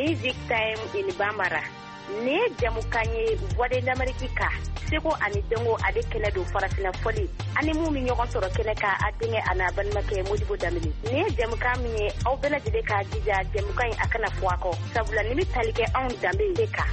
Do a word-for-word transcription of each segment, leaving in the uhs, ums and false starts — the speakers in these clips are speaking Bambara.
Music Time in Bambara. Ne jamukanye Voix d'Amérique ka. Seko ani dongo ade kele do farafina foli. Ani mu mi ñogon soro kele ka adinge ana banmake Modibo Damini. Ne jamuka mi au bela jide ka jija jamuka akana fuako. Sabula nimi talike on dambe deka.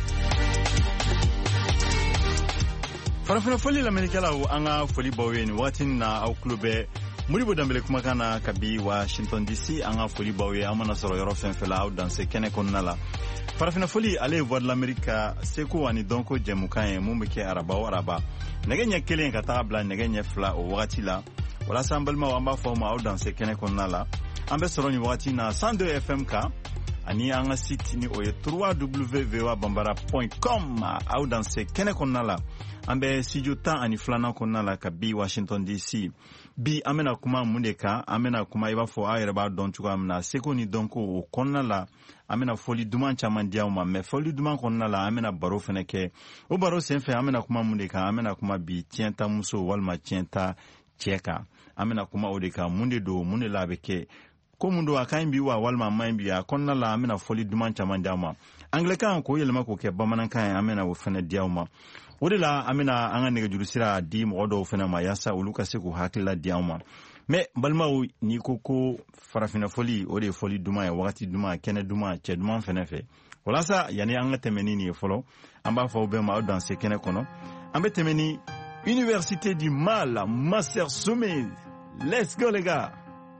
Farafina foli l'Amérique la ou anga foli bawe ni watin na au klube Modibo Dambele kumakana kabi Washington D C anga foli bawe amana soro yoro fenfela au dans ce kene konnala. Farafina foli ale Voix de l'Amérique seko ani donko jamukan mumeke araba o araba negenya kelen ka tabla negenya fla o wakati la wala sambalma wamba forma au dans ce kene konnala ambe soro ni wakati na cent deux F M ka ani anga site ni oye w w w point voa bambara point com au dans ce kene konnala ambe studio ta ani flana konnala ka bi Washington D C bi amena kuma mundeka amena kuma iba fo ayre ba don tuga amna seko ni donko o konnala amena foli duman chaman diawma me foli duman konnala amena baro feneke o baro senfe amena kuma mundeka amena kuma bi tienta muso walma tienta cheka amena kuma odeka munde do munde labeke ko mundo akaimbi wa walma maimbi ya konnala amena foli duman chaman diawma anglican ko yelma ko ke bamanan kan amena wo fene diawma odela amena anga nege jurusira di modo fena mayasa uluka seku hakila diawma me balmaw ni koko farafina foli ode foli duma ya wakati duma kene duma che duma fene fe wala sa yani anga temeni ni folo amba fa obe ma dans ce kene kono ambe temeni Université du Mal Master Sommet. Let's go les gars.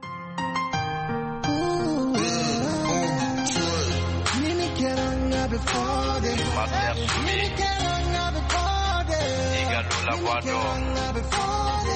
Master Sommet. Igalo la voix d'or.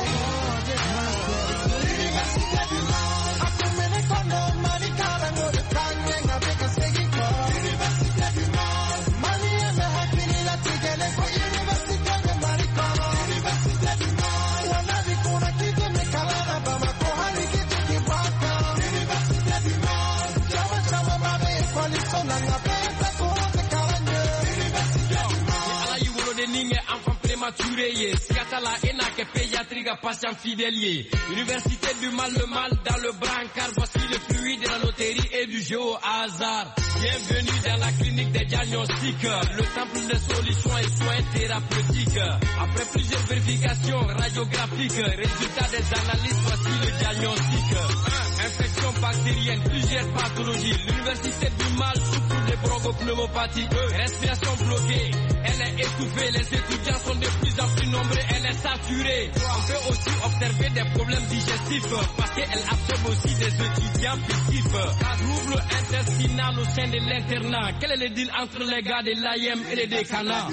Skatala enake pédiatrique patient fidèle. Université du mal, le mal dans le brancard. Voici le fluide de la loterie et du jeu au hasard. Bienvenue dans la clinique des diagnostics, le temple des solutions et soins thérapeutiques. Après plusieurs vérifications radiographiques, résultats des analyses, voici le diagnostic. un Infection bactérienne, plusieurs pathologies. L'université du mal souffre de bronchopneumopathie. Respiration bloquée, elle est étouffée. Les étudiants sont de plus en plus nombreux, elle est saturée. On peut aussi observer des problèmes digestifs parce qu'elle absorbe aussi des étudiants fictifs. Trouble intestinal au sein de l'internat. Quel est le deal entre les gars de l'A I M et les décanats?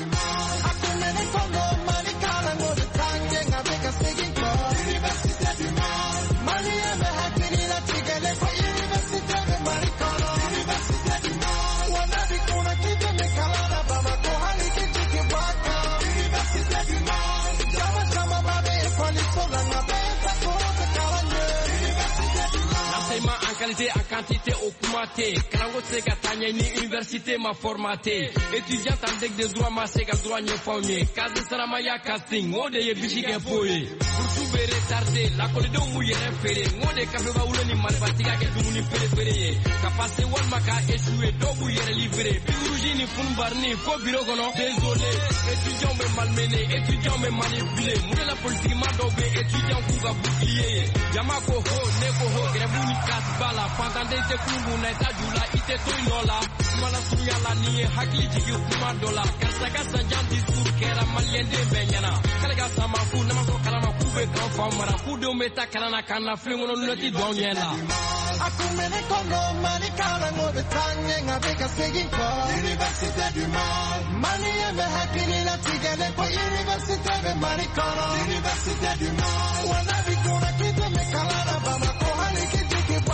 Qualité en quantité augmentée. Kalango sega tanya ni université m'a formaté. Étudiant en deck de droit ma sega droit nye faunier. Kazi sarama ya casting, ngode ye bichigen foye. Pour souber retardé, la colide ou mouye référé. Ngode kafe ba oule ni malbatiga ke dumuni pere pere. Kapase wal maka échoué, dobu yere livré. Birouji ni funbarni, faux bureau kono. Désolé, étudiant me malmené, étudiant me manipulé. Moule la politique m'a dobé, étudiant kouga bouclier. Yamako ho, neko ho, grebu ni kasba. Pendant des écoutes, on est à Djoula, il était tout inola. Mala Souya la nié, Hakli Tiki, Kuma Dola. Kasaga Sanjan discours, Kera Malien de Benyana. Kalaga Samafu, Namako Kalama Kube, Kanfamara, Kudo Meta Kalana Kana, Flingon, Loti Donyela. Akumene Kongo, Manikana, no the Tang, avec un Seguinko. Université du Mal. Mani and the Happy La Tigale, for Université de Maricana. Université du Mal. When I be gonna keep the Mekalana, Bamako, Haliki.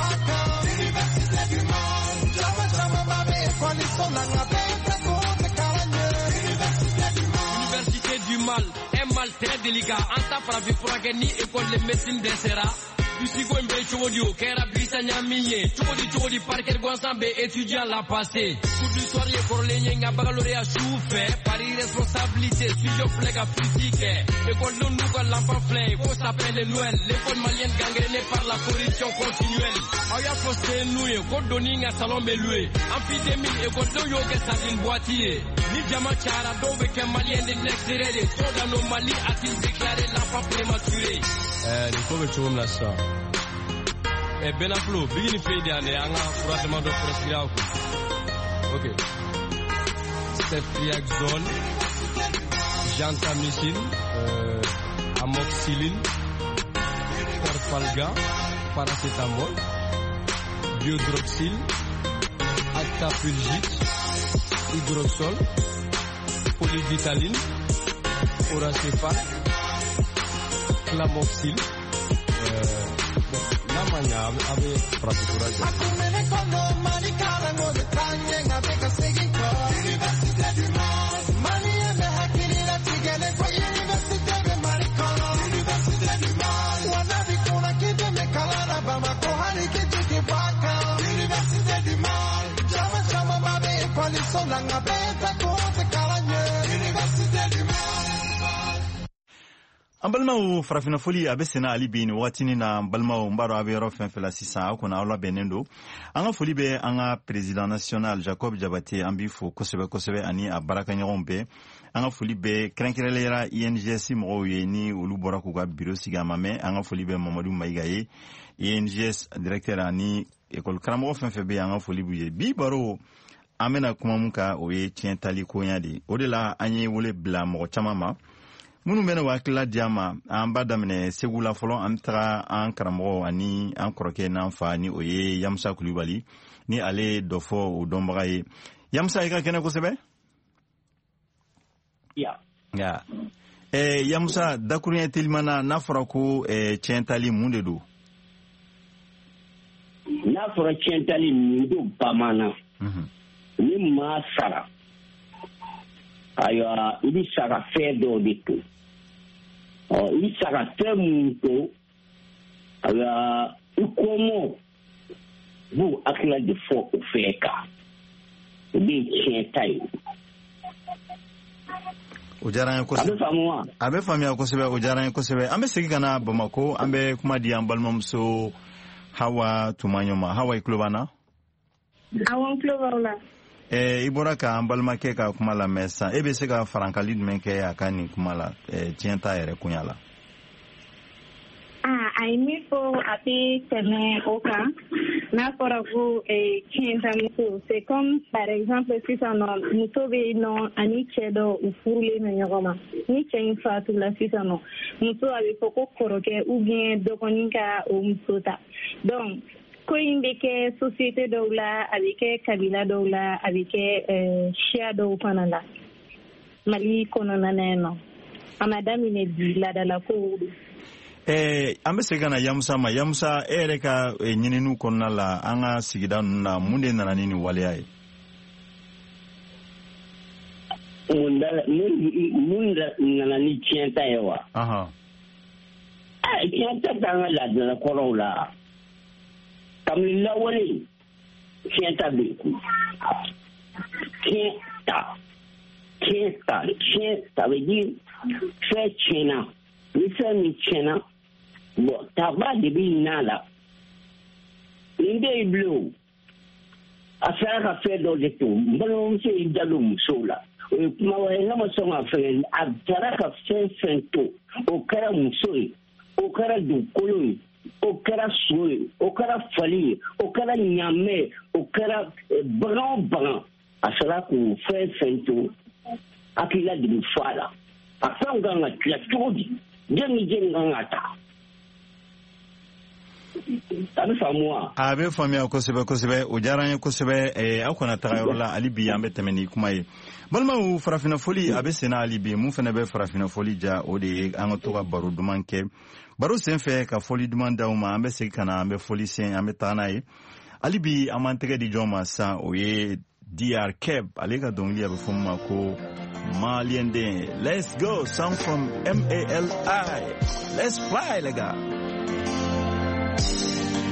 Université du mal, un mal très délicat. En ta pravi pour ni école de médecine d'Essera. Usigo Mbe chodi o kera bisa nyamiye chodi chodi parker gonsambe étudiant la passé coup du soir ye korlenye nga bagalore a souffre par irresponsabilité sujet flega physique école de nous quand l'enfant flé faut s'appeler Noël l'école malienne gangrénée par la corruption continuelle aya posté nous ko doni nga salon beloué épidémie école de yo ke sadine boîtier ni jama chara do be ke malien de l'extérieur trop dans nos Mali a-t-il déclaré l'enfant prématuré eh il faut que tu me la ça eh benaflo bigini feyde ane anga froidement do prescrire ok ceftriaxone gentamicine euh, amoxicilline terfalga paracétamol biodroxyle actapulgite hydroxol polyvitaline oracéphale clamoxyle euh, la mania ave praticuraje akumene kono mani kala ngo de tanye ngate kasegi ko Université du Mali mani ene hakili la tigele kwa Université de Mali kono Université du Mali wana bikuna kide mekala na bama ko hali kiti baka Université du Mali jama jama babe kwali solanga beta ko te kalanye Université du Mali an balimaw farafina foli a bɛ sena ali bi ni wagatini na an balimaw n b'a dɔn a bɛ yɔrɔ fɛn fɛn la sisan aw kɔni aw labɛnnen don an ka foli bɛ an ka président national Jacob Jabate an b'i fo kosɛbɛ kosɛbɛ ani a baarakɛɲɔgɔnw bɛɛ an ka foli bɛ kɛrɛnkɛrɛnlera I N G S mɔgɔw ye ni olu bɔra k'u ka bureau sigi a ma mɛn an ka foli bɛ Mamadu Mayiga ye I N G S directeur ani école karamɔgɔ fɛn fɛn bɛ yen an ka foli b'u ye bi baro an bɛna kuma min kan o ye tiɲɛ tali koɲa de o de la an ye wele bila mɔgɔ caman ma minnu bɛna wakila di an ma an b'a daminɛ segu la fɔlɔ an taga an karamɔgɔ ani an kɔrɔkɛ n'an fa ni o ye Yamusa Kulibali ni ale dɔ fɔ o dɔnbaga ye Yamusa i ka kɛnɛ kosɛbɛ. Ya. Ya. Eh, Yamusa dakuruɲɛ telimana n'a fɔra ko eh, tiɲɛ tali mun de don. N'a fɔra tiɲɛ tali mun don bamanan. Ni maa sara. Ayiwa i bɛ sara fɛn dɔw de to. Ɔ i bɛ sara fɛn mun to ayiwa i kɔmɔ b'u hakilila de fɔ o fɛn kan o de ye tiɲɛ ta ye. O diyara an ye kosɛbɛ. A bɛ faamu wa? A bɛ faamuya kosɛbɛ o diyara an ye kosɛbɛ an bɛ segin ka na Bamako an bɛ kuma di an balimamuso Hawa Tumaɲɔ ma Hawa i tulo b'an na? Awɔ n tulo b'aw la. Eh, i bɔra ka an balimakɛ ka kuma lamɛn sisan e bɛ se ka farankali jumɛn kɛ a ka nin kuma la tiɲɛ ta yɛrɛ kunya la. Ah, a ye min fɔ a tɛ tɛmɛ o kan n'a fɔra ko tiɲɛ ta muso c'est comme par exemple sisan nɔ muso bɛ yen nɔ ani cɛ dɔ u furulen bɛ ɲɔgɔn ma ni cɛ in fatula sisan nɔ muso a bɛ fɔ ko kɔrɔkɛ ou bien dɔgɔnin ka o muso ta donc ko in bɛ kɛ société dɔw la a bɛ kɛ kabila dɔw la a bɛ kɛ siya dɔw fana la Mali kɔnɔna na yen nɔ a ma daminɛ bi ladala kow don. Eh, an bɛ segin ka na Yamusa ma Yamusa e yɛrɛ ka ɲininiw kɔnɔna la an ka sigida ninnu na mun de nana ni nin waleya ye. Mun nana ni tiɲɛ ta ye wa. Tiɲɛ ta t'an ka laadala kɔrɔw la. Kabini lawale tiɲɛ ta bɛ yen. Tiɲɛ ta tiɲɛ ta tiɲɛ ta bɛ di fɛn tiɲɛna ni fɛn min tiɲɛna bon taba de bɛ n'a la nin de y'i bilen o a sera ka fɛn dɔ de to n balimamuso y'i da don musow la o ye kuma wɛrɛ n'a ma sɔn ka fɛn a sera ka fɛn fɛn to o kɛra muso ye o kɛra dugukolo ye o kɛra so ye o kɛra fali ye o kɛra ɲaamɛ ye o kɛra bagan o bagan a sera k'o fɛn fɛn to hakilila de bɛ fɔ a la a fɛnw kan ka tila cogo di den ni den kan ka ta. A bɛ faamu wa? A bɛ faamuya kosɛbɛ kosɛbɛ o diyara an ye kosɛbɛ ɛɛ aw kana taga yɔrɔ la hali bi an bɛ tɛmɛ ni kuma ye balimaw farafina foli a bɛ senna hali bi mun fana bɛ farafina foli ja o de ye an ka to ka baro duman kɛ baro senfɛ ka foli duman d'aw ma an bɛ segin ka na an bɛ foli sen an bɛ taga n'a ye hali bi an b'an tɛgɛ di jɔn ma sisan o ye D R Keb ale ka dɔnkili a bɛ fɔ min ma ko Malien den. Let's go song from M A L I. Let's fly les gars.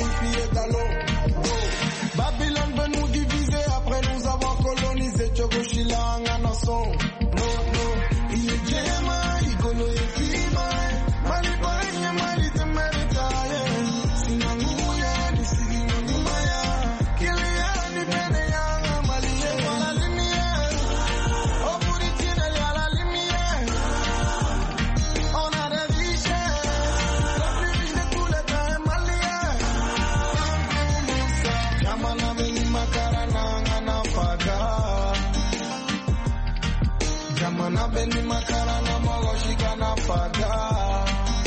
unifié d'allons. Oh. Babylone veut nous diviser après nous avoir colonisé. Tchogoshila Nganason. No, no. Il est Djema, Igolo et Fima. Malibaya, Malite Meritaye. Sinanguya, Nisigi Nangumaya. Kilia, Nibeneya, Maliye, Wala Lumière. Au bout du tunnel, y'a la lumière. On a des richesses. La plus riche de tous les temps est malienne. Jamana Beni Makarana, Ngana Faga. Jamana Beni Makarana, Mogoshika na Faga.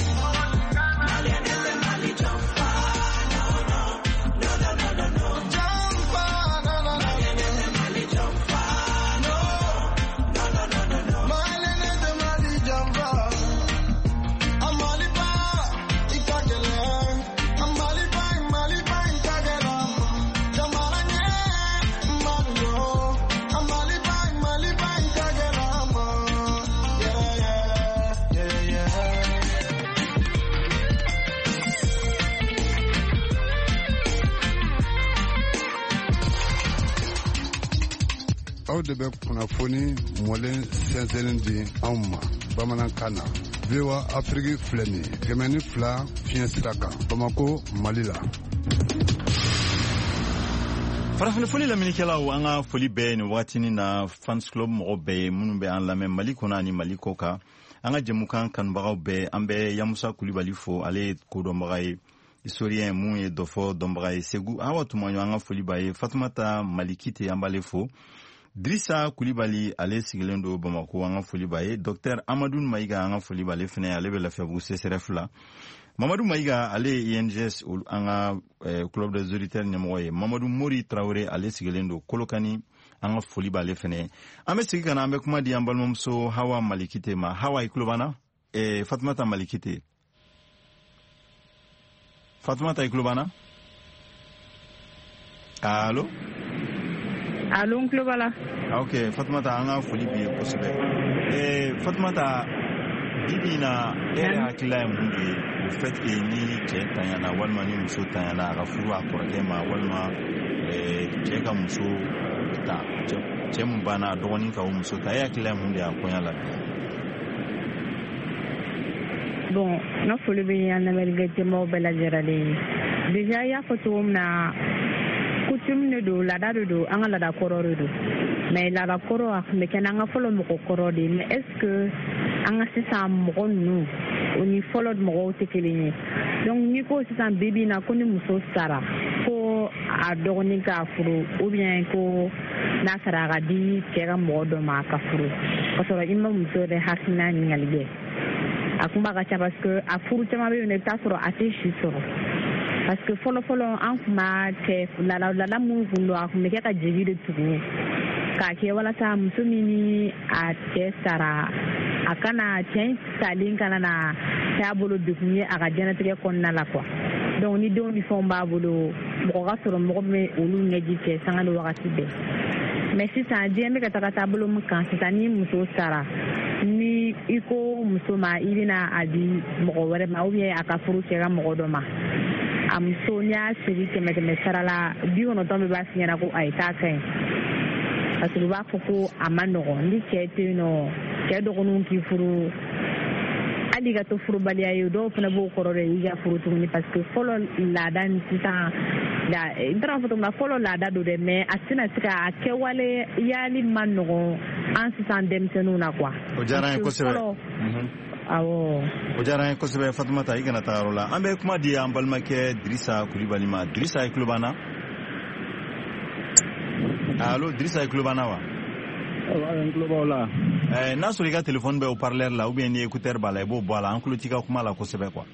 aw de bɛ kunnafoni mɔlen sɛnsɛnnin di anw ma bamanankan na VOA Afrique filɛ nin ye kɛmɛ ni fila fiɲɛ sira kan Bamako Mali la. farafin foli laminikɛlaw an ka foli bɛɛ ni waatinin na fans club mɔgɔ bɛɛ ye minnu bɛ an lamɛn Mali kɔnɔ ani Mali kɔ kan an ka jɛmukan kanubagaw bɛɛ an bɛ Yamusa Kulibali fo ale ye kodɔnbaga ye historien mun ye dɔfɔ dɔnbaga ye Segu Awa Tumaɲɔ an ka foli b'a ye Fatumata Malikite an b'ale fo Drissa Kulibali ale sigilen do Bamako an ka foli b'a ye Docteur Amadou Maïga an ka foli b'ale fɛnɛ ale bɛ Lafiyabugu C S R F la Mamadou Maïga ale I N G S an ka eh, club des auditeurs ɲɛmɔgɔ ye Mamadou Mori Traoré ale sigilen do Kolokani an ka foli b'ale fɛnɛ an bɛ sigi ka na an bɛ kuma di an balimamuso Hawa Malikite ma Hawa i tulo b'an na eh, Fatumata Malikite Fatumata i tulo b'an na allo allo n tulo b'a la ok Fatumata an ka foli b'i ye kosɛbɛ eh, Fatumata bibi na e yɛrɛ hakilila ye mun de ye le fait que ni cɛ tanyana walima ni muso tanyana a ka furu a kɔrɔkɛ ma walima cɛ ka muso ta cɛ mun banna dɔgɔnin ka o muso ta e hakilila ye mun de ye a kɔɲɔ la bon n ka foli bɛ yan lamɛnnikɛ jɛmaw bɛɛ lajɛlen déjà i y'a fɔ cogo min na coutume de don laada de don an ka laada kɔrɔ de don mais laada kɔrɔ a tun bɛ kɛ n'an ka fɔlɔ mɔgɔ kɔrɔ de mais est ce que an ka sisan mɔgɔ ninnu o ni fɔlɔ mɔgɔw tɛ kelen ye donc n'i ko sisan bibi na ko ni muso sara ko a dɔgɔnin k'a furu ou bien ko n'a sara a ka di cɛ ka mɔgɔ dɔ ma a ka furu k'a sɔrɔ i ma muso yɛrɛ hakilina ɲininkali kɛ a kun b'a ka ca parce que a furu caman bɛ yen i bɛ taa sɔrɔ a tɛ si sɔrɔ parce que fɔlɔ fɔlɔ an kun b'a kɛ laada laada minnu kun don a kun bɛ kɛ ka jigi de tugu k'a kɛ walasa muso min ni a cɛ sara a kana cɛ salen kana na k'a bolo degun ye a ka diɲɛlatigɛ kɔnɔna la quoi donc ni denw ni fɛnw b'a bolo mɔgɔ ka sɔrɔ mɔgɔ bɛ olu ɲɛji cɛ sanga ni wagati bɛɛ mais sisan diɲɛ bɛ ka taga taabolo min kan sisan ni muso sara ni i ko muso ma i bɛna a di mɔgɔ wɛrɛ ma ou bien a ka furu cɛ ka mɔgɔ dɔ ma a muso n'i y'a sigi kɛmɛ kɛmɛ sara la bi kɔnɔntɔn bɛ b'a f'i ɲɛna ko ayi k'a ka ɲi parce que u b'a fɔ ko a ma nɔgɔn ni cɛ tɛ yen nɔ cɛ dɔgɔninw k'i furu hali ka to furubaliya ye dɔw fana b'o kɔrɔ de y'i ka furu tuguni parce que fɔlɔ laada ni sisan n taara fɔ cogo min na fɔlɔ laada don dɛ mais a tɛna se ka kɛwale yali ma nɔgɔn an sisan denmisɛnninw na quoi. o diyara n ye kosɛbɛ awɔ o diyara n ye kosɛbɛ Fatumata i kana taa yɔrɔ la an bɛ kuma di an balimakɛ Dirisa Kulibali ma Dirisa i tulo b'an na allo Dirisa i tulo b'an na wa n tulo b'aw la n'a sɔrɔ i ka téléphone bɛ haut-parleur la ou bien ni écouteur b'a la i b'o bɔ a la an tulo t'i ka kuma la kosɛbɛ quoi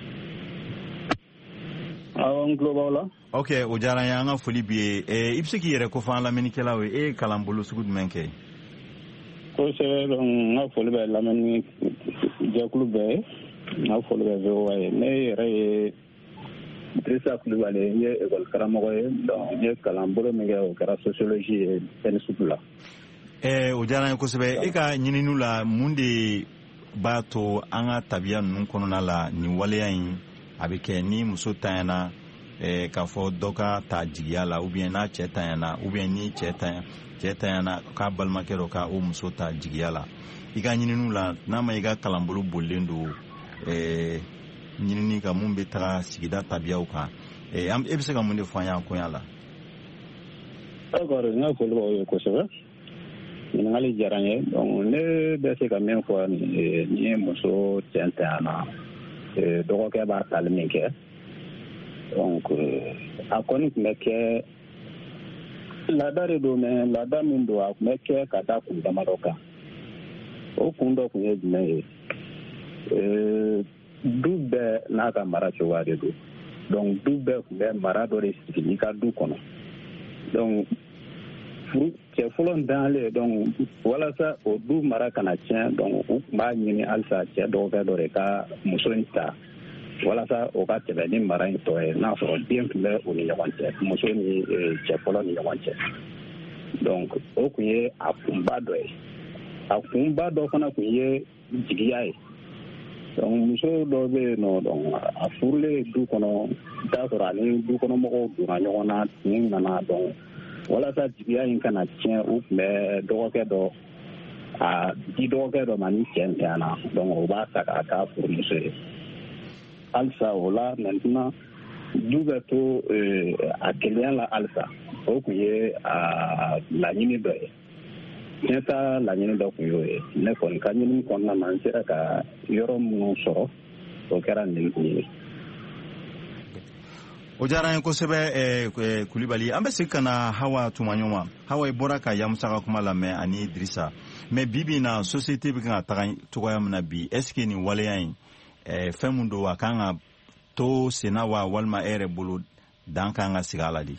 awɔ n tulo b'aw la ok o diyara n ye an ka foli b'i ye i bɛ se k'i yɛrɛ kofɔ an lamɛnnikɛlaw ye e ye kalan bolo sugu jumɛn kɛ kosɛbɛ donc n ka foli bɛ lamɛnni jɛkulu bɛɛ ye n ka foli bɛ V O A ye ne yɛrɛ ye Dirisa Kulibali n ye école karamɔgɔ ye donc n ye kalan bolo min kɛ o kɛra sociologie ye N S U P la ɛɛ o diyara n ye kosɛbɛ e ka ɲininiw la mun de b'a to an ka tabiya ninnu kɔnɔna la nin waleya in a bɛ kɛ ni muso tanyana eh, k'a fɔ dɔ ka ta jigiya la ou bien n'a cɛ tanyana ou bien ni cɛ tanya cɛ tanyana k'a balimakɛ dɔ ka o muso ta jigiya la i ka ɲininiw la n'a ma i ka kalanbolo bolilen don eh, ɲinini ka mun bɛ taga sigida tabiyaw kan eh, e bɛ se ka mun de fɔ an y'a koɲa la. D'accord, n ka foli b'aw ye kosɛbɛ. Ɲininkali diyara n ye. Donc ne bɛ se ka min fɔ ni ye muso cɛ tanyana dɔgɔkɛ b'a tali min kɛ. Donc a kɔni tun bɛ kɛ laada de don mɛ laada min don a tun bɛ kɛ ka da kun damadɔ kan. O kun dɔ tun ye jumɛn ye? Du bɛɛ n'a ka mara cogoya de don. Donc du bɛɛ tun bɛ mara dɔ de sigi i ka du kɔnɔ. Donc furu cɛ fɔlɔ dalen donc walasa o du mara kana tiɲɛ donc u tun b'a ɲini halisa cɛ dɔgɔkɛ dɔ de ka muso in ta walasa o ka tɛmɛ ni mara in tɔ ye n'a sɔrɔ den tun bɛ o ni ɲɔgɔn cɛ muso ni cɛ fɔlɔ ni ɲɔgɔn cɛ donc o tun ye a kunba dɔ ye a kunba dɔ fana tun ye jigiya ye donc muso dɔw bɛ yen nɔ donc a furulen du kɔnɔ i t'a sɔrɔ ani du kɔnɔmɔgɔw donna ɲɔgɔn na tin nana donc walasa jigiya in kana tiɲɛ u tun bɛ dɔgɔkɛ dɔ a di dɔgɔkɛ dɔ ma ni cɛ ntanyana donc o b'a ta k'a k'a furumuso ye halisa o la maintenant du bɛ to a kelenya la halisa o tun ye a laɲini dɔ ye tiɲɛ ta laɲini dɔ tun y'o ye ne kɔni ka ɲini kɔnɔna na n sera ka yɔrɔ minnu sɔrɔ o kɛra nin kun ye. O diyara n ye kosɛbɛ Kulibali an bɛ segin ka na Hawa Tumaɲɔ ma Hawa i bɔra ka Yamusa ka kuma lamɛn ani Dirisa mais bi bi in na société bɛ kan ka taga cogoya min na bi est ce que nin waleya in fɛn min don a kan ka to senna wa walima e yɛrɛ bolo dan kan ka sigi a la de.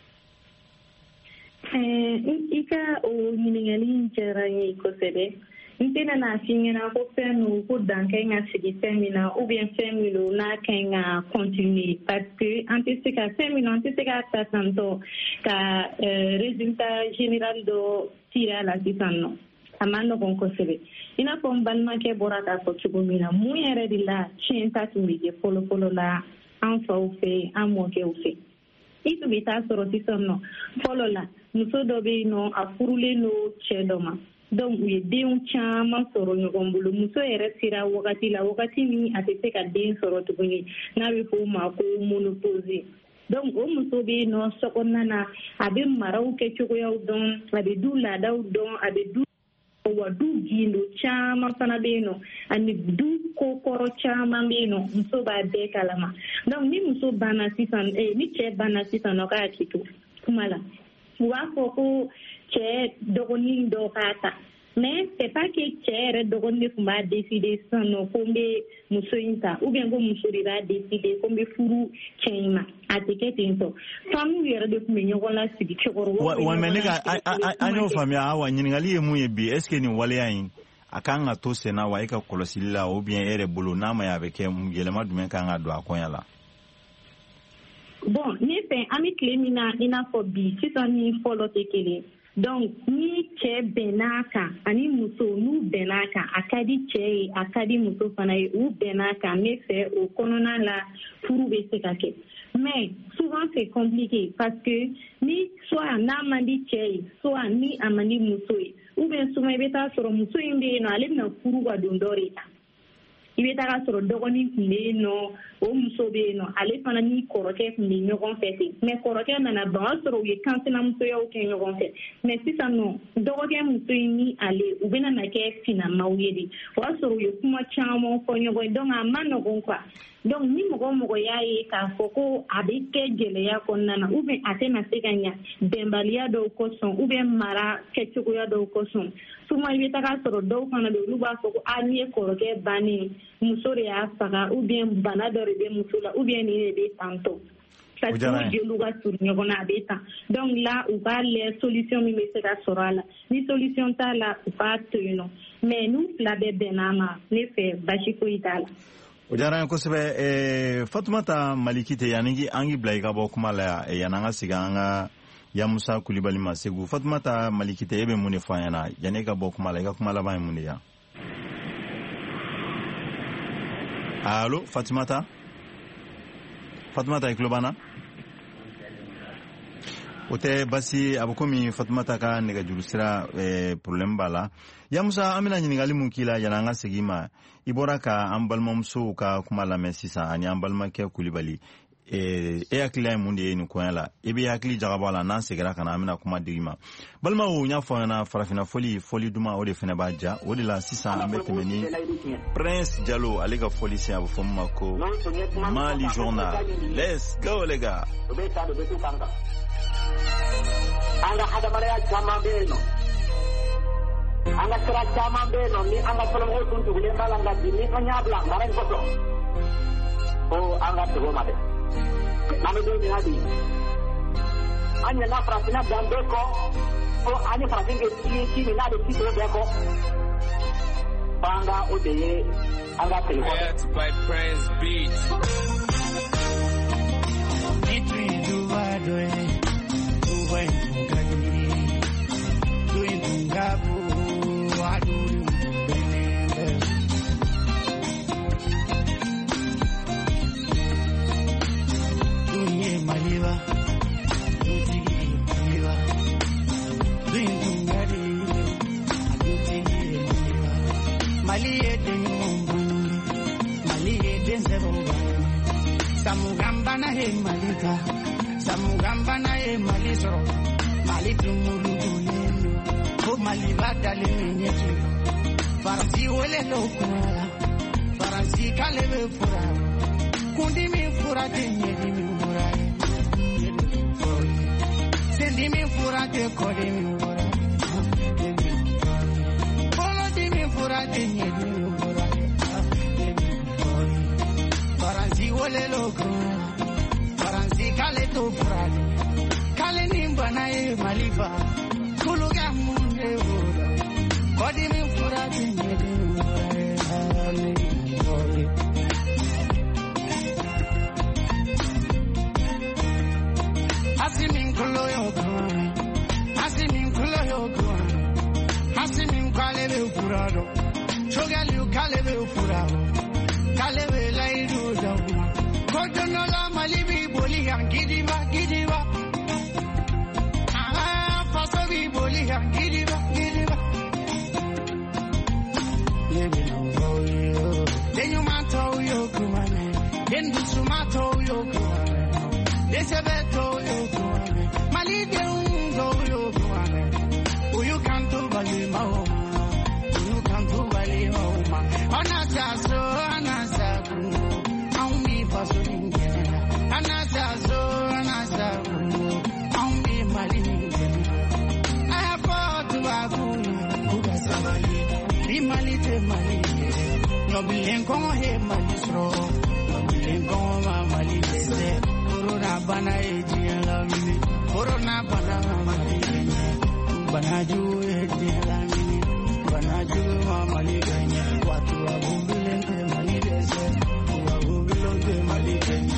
I ka o ɲininkali diyara n ye kosɛbɛ. N tɛna n'a f'i ɲɛna ko fɛn min ko dan kan ka sigi fɛn min na ou bien fɛn min don n'a kan ka continuer parce que an tɛ se ka fɛn min na an tɛ se ka ta tantɔ ka résultat général dɔ tirer a la sisan nɔ a ma nɔgɔn kosɛbɛ i n'a fɔ n balimakɛ bɔra k'a fɔ cogo min na mun yɛrɛ de la tiɲɛ ta tun bɛ kɛ fɔlɔ-fɔlɔ la an faw fɛ an mɔkɛw fɛ i tun bɛ taa sɔrɔ sisan nɔ fɔlɔ la muso dɔ bɛ yen nɔ a furulen don cɛ dɔ ma donc u ye denw caman sɔrɔ ɲɔgɔn bolo muso yɛrɛ sera wagati la wagati min a tɛ se ka den sɔrɔ tuguni n'a bɛ fɔ o ma ko monopause donc o muso bɛ yen nɔ sokɔnɔna na a bɛ maraw kɛ cogoyaw dɔn a bɛ du laadaw dɔn a bɛ du wa du gindo caman fana bɛ yen nɔ ani du ko kɔrɔ caman bɛ yen nɔ muso b'a bɛɛ kalama donc ni muso banna sisan eh, ni cɛ banna sisan nɔ k'a k'i to kuma la u b'a fɔ ko cɛ dɔgɔnin dɔ k'a ta mais c'est pas que cɛ yɛrɛ dɔgɔnin de tun b'a décider sisan nɔ ko n bɛ muso in ta ou bien ko muso de b'a décider ko n bɛ furu cɛ in ma a tɛ kɛ ten tɔ famille yɛrɛ de tun bɛ ɲɔgɔn lasigi cɛkɔrɔbaw wa mais ne ka an y'o faamuya Awa ɲininkali ye mun ye bi est ce que nin waleya in a kan ka to senna wa e ka kɔlɔsili la ou bien e yɛrɛ bolo n'a ma ye a bɛ kɛ yɛlɛma jumɛn kan ka don a kɔɲɔ la. Bon ne fɛ an bɛ tile min na i n'a fɔ bi sisan ni fɔlɔ tɛ kelen donc ni cɛ bɛnn'a kan ani muso n'u bɛnn'a kan a ka di cɛ ye a ka di muso fana ye u bɛnn'a kan ne fɛ o kɔnɔna la furu bɛ se ka kɛ mais souvent c'est compliqué parce que ni soit n'a man di cɛ ye soit ni a man di muso ye ou bien souvent i bɛ taa sɔrɔ muso in bɛ yen nɔ ale bɛna furu ka don dɔ de ta i bɛ taga sɔrɔ dɔgɔnin tun bɛ yen nɔ o muso bɛ yen nɔ ale fana ni kɔrɔkɛ tun bɛ ɲɔgɔn fɛ ten mais kɔrɔkɛ nana ban o y'a sɔrɔ u ye kansinamusoyaw kɛ ɲɔgɔn fɛ mais sisan nɔ dɔgɔkɛ muso in ni ale u bɛna na kɛ finamaw ye de o y'a sɔrɔ u ye kuma caman fɔ ɲɔgɔn ye donc a ma nɔgɔn quoi donc ni mɔgɔ mɔgɔ y'a ye k'a fɔ ko a bɛ kɛ gɛlɛya kɔnɔna na ou bien a tɛna se ka ɲɛ bɛnbaliya dɔw kosɔn ou bien mara kɛcogoya dɔw kosɔn souvent i bɛ taga sɔrɔ dɔw fana bɛ olu b'a fɔ ko a ni ye kɔrɔkɛ bannen muso de y'a faga ou bien bana dɔ de bɛ muso la ou bien nin de bɛ tantɔ parce que u jeliw ka surun ɲɔgɔn na a bɛ tan donc là u b'a lajɛ solution min bɛ se ka sɔrɔ a la ni solution t'a la u b'a to yen nɔ mais n'u fila bɛɛ bɛnn'a ma ne fɛ basi foyi t'a la. O diyara n ye kosɛbɛ eh, Fatumata Malikite yanni an k'i bila i ka bɔ kuma la yanni an ka sigi an ka Yamusa Kulibali ma Segu. Fatumata Malikite e bɛ mun de fɔ an ɲɛna yanni i ka bɔ kuma la i ka kuma laban ye mun de ye. Allo Fatumata Fatumata i tulo b'an na? Ote basi abukomi Fatumata ka nega jurusira eh, problem bala. Ya Musa amina nyingali munkila yana nga segima. Ibora ka ambalma mso ka kuma la mesisa ani ambalma ke Kulibali. Eh, e akili mundi e nukoyala. Ebe akili jagabala na segera kana amina kuma digima. Balma u nya fo na farafina foli foli duma ode fene baja. Ode la sisa ambetemeni Prince Diallo alega foli se abu fomma ko Mali Journal. Let's go les gars. Anga hada malaya chama beno anga sera chama beno ni anga tolong untuk beli balanga ini hanya belang barang kosong oh anga tuh made nama dia ni hadi anya na frasina dambeko oh anya frasinge ki ki ni na de ki deko banga ode anga telefon by Prince Beat Between do I when doing Gabu, I do doing Maliva, doing Maliva, doing Gadi, Malia de Malia de Zebova, Samugambana he Malika. Samugamba na e malizo malitu mulugulelo ko malivada le nyetu faransi wele lokula faransi kalebe fura kundi mi fura de nyedi mi fura sendi mi fura de kodi mi fura polo di mi fura de nyedi mi fura faransi wele lokula Kale to frade, kale nimba na e maliva, kuluga munde ora, kodi mi frade nyedi ora, asimin kulo yoko, asimin kulo yoko, asimin kale be furado, chogali kale be furado, kale be laidu dawa, kodono la malivi. Gidiva, gidiva. Ah, fasabi boliha, gidiva, gidiva. Living on you. Then you mato yo kumane. Then you sumato yo kumane. Then sebeto yo kumane. Malide ungo yo kumane. Who you can't do bali maoma. Who you can't do bali maoma. Anasa so, anasa kuno. Aumi fasuli. Anasa so, anasa kuno, aumbi malini. I have fought to Abuna, Kuga Savali, be malite malini. No bilenko he malisro, no bilenko malise. Corona bana eji lamini, Corona bana malini. Banaju eji lamini, Banaju maliganya. Watu abumbilente malise, abumbilente maliganya.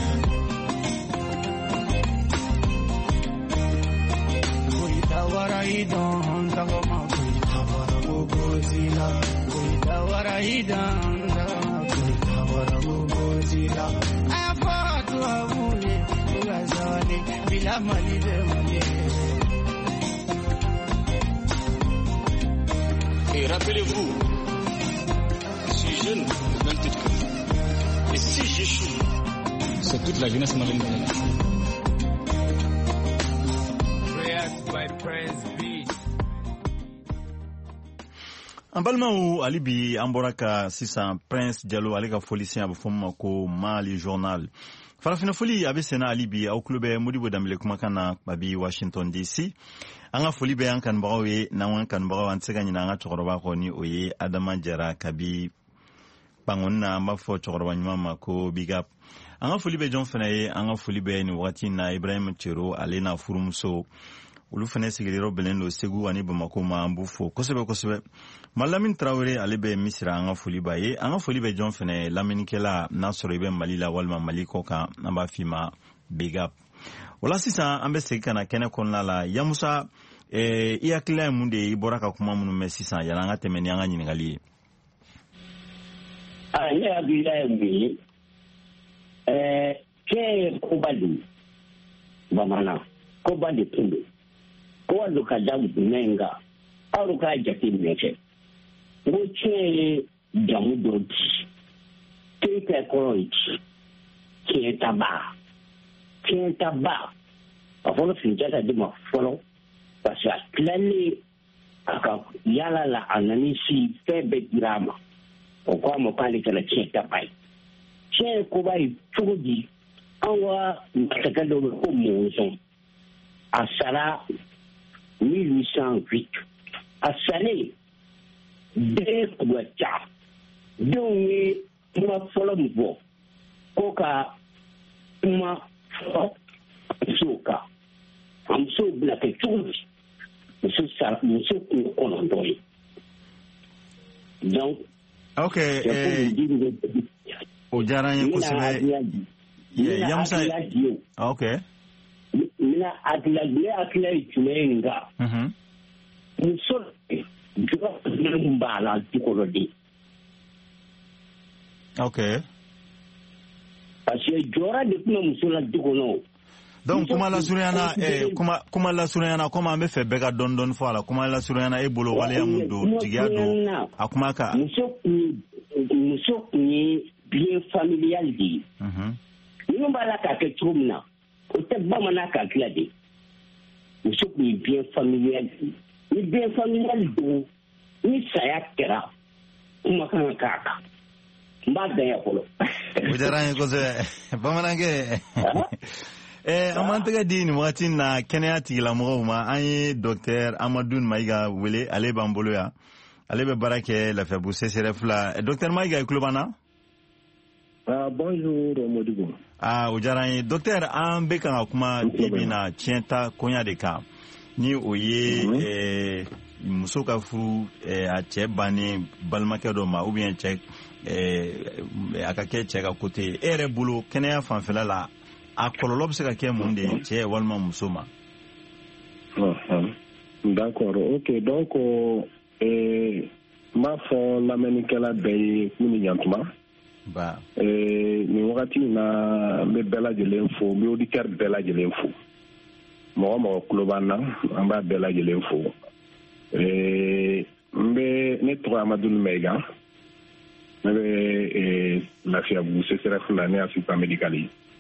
Waraidon, Tagoma, Waraugozila, Waraidon, Waraugozila. I fought to Abuli, Ugazali, Villa Malide Mali. Et rappelez-vous, je suis jeune, vingt-huit ans. Et si j'échoue, c'est toute la jeunesse malienne. Ambalma ou alibi amboraka sisa Prince Diallo alega folicien abufoma ko Mali Journal. Farafina foli abesena alibi au klube Modibo Dambele kumakana babi Washington D C. Anga foli be ankan bawe na wankan bawa ansega nyina anga chokoroba ko ni oye Adama Jara kabi bangonna mafo chokoroba nyama ko big up. Anga foli be John Fenaye anga foli be ni wati na Ibrahim Chero alena furumso. Ulu fene sigiliro belendo segu wani Bamako ma ambufo kosebe kosebe Malamin Traoré alebe misira anga foli baye anga foli be John fene laminikela nasoro ibe malila walma maliko ka namba fima big up wala sisa ambe sekana kene konna la yamusa eh iyakila munde iboraka kuma munu mesisa yalanga temeni anga nyingali ah ya bila mbi eh ke kubali bamana ko ba de tundo ko wa ka da nenga aru ka jati meche ngo che jamu do ti ke ko ichi ke taba ke taba afolo finjata de ma folo parce que klani aka yala la anani si febe drama o ko mo pali kala che taba che ko ba chudi awa takado ko mo so asara mille huit cent huit asale de kwacha donge kuma folo mbo koka kuma soka amso bla ke chudi muso sa muso ko kono doy donc okay eh o jaranye ko sebe yamsa okay mina atlagle akla chumenga mhm muso juga mbala tikolodi okay parce que jora de kuma muso la tikono donc kuma la suryana eh kuma kuma la suryana kuma me fe bega don don fala kuma la suryana e bolo wale amudo tigiado akuma ka muso muso ni bien familial di mhm ni mbala ka ke trumna o te bamana ka klade muso ni bien familial ni bien familial do ni saya kera kuma kan kaka mbada ya kolo ujaranye ko se bamana ke eh amantega dini wati na kenyaati la mo ma ay docteur Amadou Maiga wele ale bambolo ya ale be barake la febu C C R F la docteur Maiga iklubana ah bonjour Modibo ah ujaranye docteur an be kan kuma bibina tienta konya de ka ni oye mm -hmm. eh muso ka furu eh a che bani balmake do ma ou bien che eh akake che ka côté ere bulu kenya fanfela la a kololo se ka ke monde che walma musoma d'accord ok donc eh ma fo la menikela be kuni yantuma ba eh ni wakati na me bela de l'info me auditeur bela de l'info mo mo klobana amba bela de l'info eh mbe ne to Amadou Maiga mbe eh la fiabu C C R F la ne assistant médical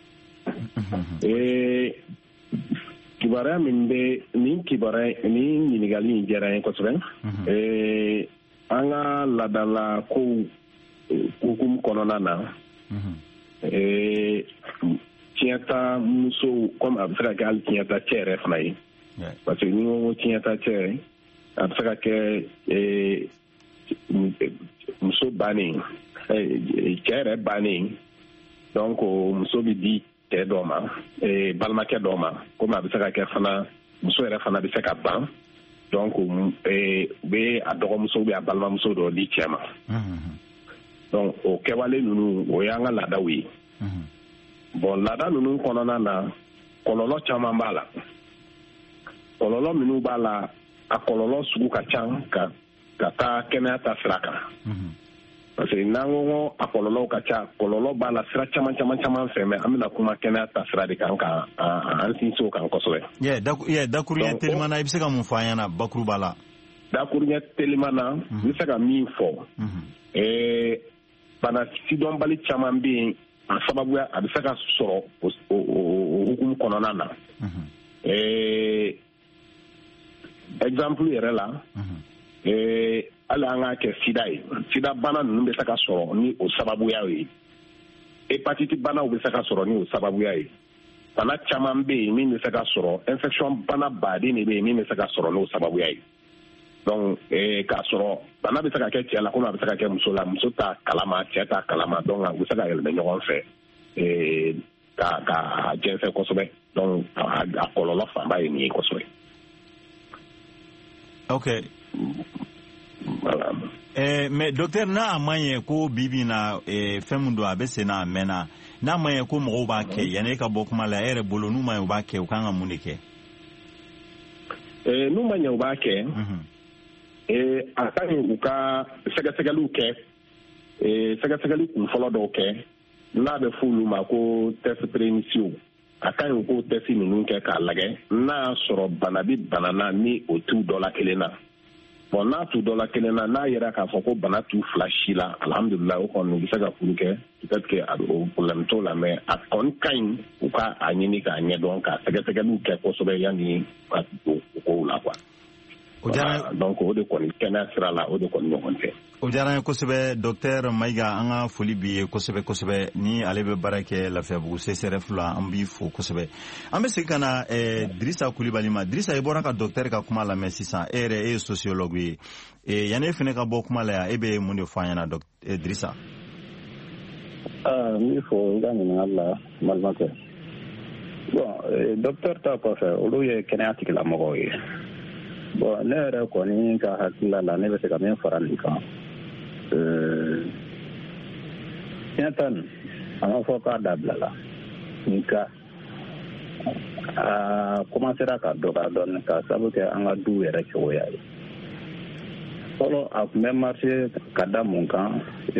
eh kibara minde ni kibara ni nigali ni jara ko soben eh anga la dala ko hukum konona na eh tiata muso comme absaka gal tiata chere fnai parce que ni mo tiata chere absaka ke eh muso bani eh chere bani donc muso bi di te doma e balma ke doma comme abisaka ke fana muso era fana bisaka ban donc e be adogo muso be balma muso do di chema donc o ke wale nunu o yanga lada wi bon lada nunu konona na kololo chama mbala kololo minu bala a kololo sugu ka chan ka ka ta kena ta fraka parce que nango a kololo ka cha kololo bala sira chaman chaman chaman feme amina kuma kena ta sira de kan ka an sinso kan kosowe yeah da yeah da kuriya telimana ibiseka mun fanyana bakuru bala da kuriya telimana ibiseka min fo eh bana sidon bali chaman bi a sababu ya abiseka soro o hukum konona na eh exemple yere la eh ala anga ke sida yi sida bana nunu be saka soro ni o sababu ya yi hepatite bana o be saka soro ni o sababu ya yi bana chaman be mi be saka soro infection bana bade ni be mi be saka soro ni o sababu ya yi donc eh ka soro bana be saka ke tiala ko na be saka ke musola musota kalama tiata kalama donc be saka yele nyon fe eh ka ka jense ko sobe donc a kololo fa ba ni ko sobe okay. Voilà. Eh, mais docteur na amanye ko bibi na eh, femundo abese na mena na amanye ko mo ba ke yana ka bokuma la ere bolo nu ma ba ke ukanga munike eh nu ma nya ba ke mhm eh atani uka sega sega luke eh sega sega luku folo do ke na be fulu ma ko test préinitio a ka ɲi k'o tɛsi ninnu kɛ k'a lagɛ n'a y'a sɔrɔ bana bi bana na ni o t'u dɔ la kelen na bon n'a t'u dɔ la kelen na n'a yɛrɛ k'a fɔ ko bana t'u fila si la alhamdulila o kɔni u bɛ se ka furu kɛ peut-être que o problème t'o la mais a kɔni ka ɲi u ka a ɲini k'a ɲɛdɔn ka sɛgɛsɛgɛliw kɛ kosɛbɛ yanni ka don o kow la quoi. Donc o de kɔni kɛnɛya sira la o de kɔni ɲɔgɔn tɛ. O diyara n ye kosɛbɛ docteur Mayiga an ka foli b'i ye kosɛbɛ kosɛbɛ ni ale bɛ baara kɛ Lafiyabugu C C R F la an b'i fo kosɛbɛ. An bɛ segin ka na eh, Dirisa Kulibali ma. Dirisa i bɔra ka docteur ka kuma lamɛn sisan e yɛrɛ e ye sociologue ye eh, yanni e fana ka bɔ kuma la yan e bɛ mun de fɔ an ɲɛna doc eh, Dirisa. Uh, n b'i fo i ka ɲininkali la balimakɛ. Bon eh, docteur ta kɔfɛ olu ye kɛnɛya tigilamɔgɔw ye. Bon ne yɛrɛ kɔni ka hakilila la ne bɛ se ka min fara nin kan tiɲɛ ta nin a ma fɔ k'a dabilala nka a komansera ka dɔgɔya dɔɔni ka sabu kɛ an ka duw yɛrɛ cogoya ye fɔlɔ a tun bɛ marché ka da mun kan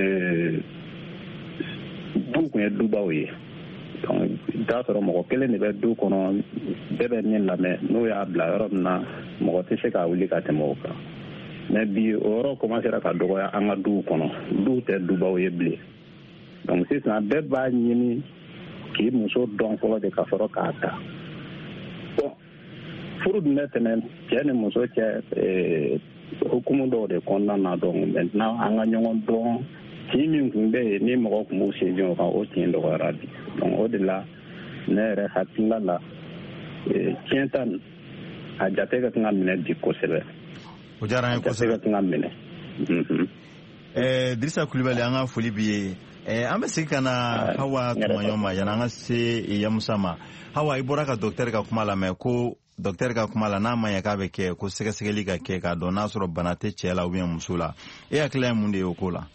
duw tun ye dubaw ye donc i t'a sɔrɔ mɔgɔ kelen de bɛ du kɔnɔ bɛɛ bɛ min lamɛn n'o y'a bila yɔrɔ min na mɔgɔ tɛ se k'a wuli ka tɛmɛ o kan mais bi o yɔrɔ commencera ka dɔgɔya an ka duw kɔnɔ duw tɛ dubaw ye bilen donc sisan bɛɛ b'a ɲini k'i muso dɔn fɔlɔ de ka sɔrɔ k'a ta bon furu dun bɛ tɛmɛ cɛ ni muso cɛ hukumu dɔw de kɔnɔna na donc maintenant an ka ɲɔgɔn dɔn tin min tun bɛ yen ni mɔgɔ tun b'u sinsin o kan o tin dɔgɔyara bi donc o de la ne yɛrɛ hakilila la tiɲɛ ta a jate ka kan ka minɛ bi kosɛbɛ o diyara an ye kosɛbɛ ka kan ka minɛ Dirisa Kulibali an ka foli b'i ye an bɛ segin ka na Hawa Tumaɲɔn ma yanni an ka se Yamusa ma Hawa i bɔra ka docteur ka kuma lamɛn ko docteur ka kuma la n'a ma ɲɛ k'a bɛ kɛ ko sɛgɛsɛgɛli ka kɛ k'a dɔn n'a sɔrɔ bana tɛ cɛ la ou bien muso la e hakilila ye mun de ye o ko la.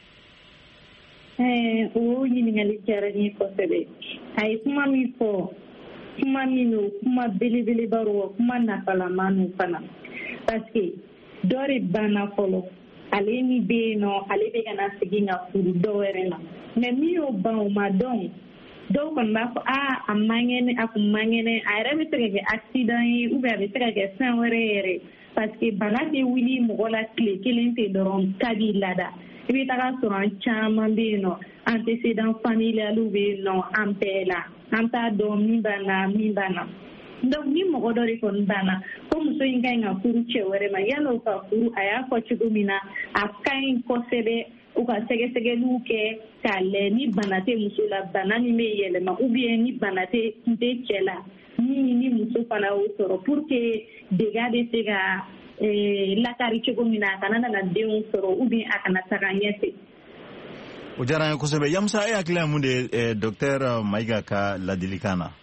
o ɲininkali diyara n ye kosɛbɛ a ye kuma min fɔ kuma min don kuma belebeleba don kuma nafalaman don fana parce que dɔ de banna fɔlɔ ale min bɛ yen nɔ ale bɛ ka na segin ka furu dɔ wɛrɛ la mais min y'o ban o ma dɔn dɔw kɔni b'a fɔ aa a man kɛnɛ a kun man kɛnɛ a yɛrɛ bɛ se ka kɛ accident ye ou bien a bɛ se ka kɛ fɛn wɛrɛ yɛrɛ parce que bana tɛ wuli mɔgɔ la tile kelen tɛ dɔrɔn k'a b'i lada i bɛ taga sɔrɔ an caman bɛ yen nɔ antécédents familiales bɛ yen nɔ an bɛɛ la an t'a dɔn min b'a la min b'a la donc ni mɔgɔ dɔ de kɔni banna ko muso in ka ɲi ka furu cɛ wɛrɛ ma yan'o ka furu a y'a fɔ cogo min na a ka ɲi kosɛbɛ u ka sɛgɛsɛgɛliw kɛ k'a lajɛ ni bana tɛ muso la bana min bɛ yɛlɛma ou bien ni bana tɛ n tɛ cɛ la min ni muso fana y'o sɔrɔ pour que dégâts bɛ se ka lakari cogo min na a kana nana denw sɔrɔ ou bien a kana taga ɲɛfɛ. o diyara n ye kosɛbɛ Yamusa e hakili ye mun de ye docteur Mayiga ka ladilikan na.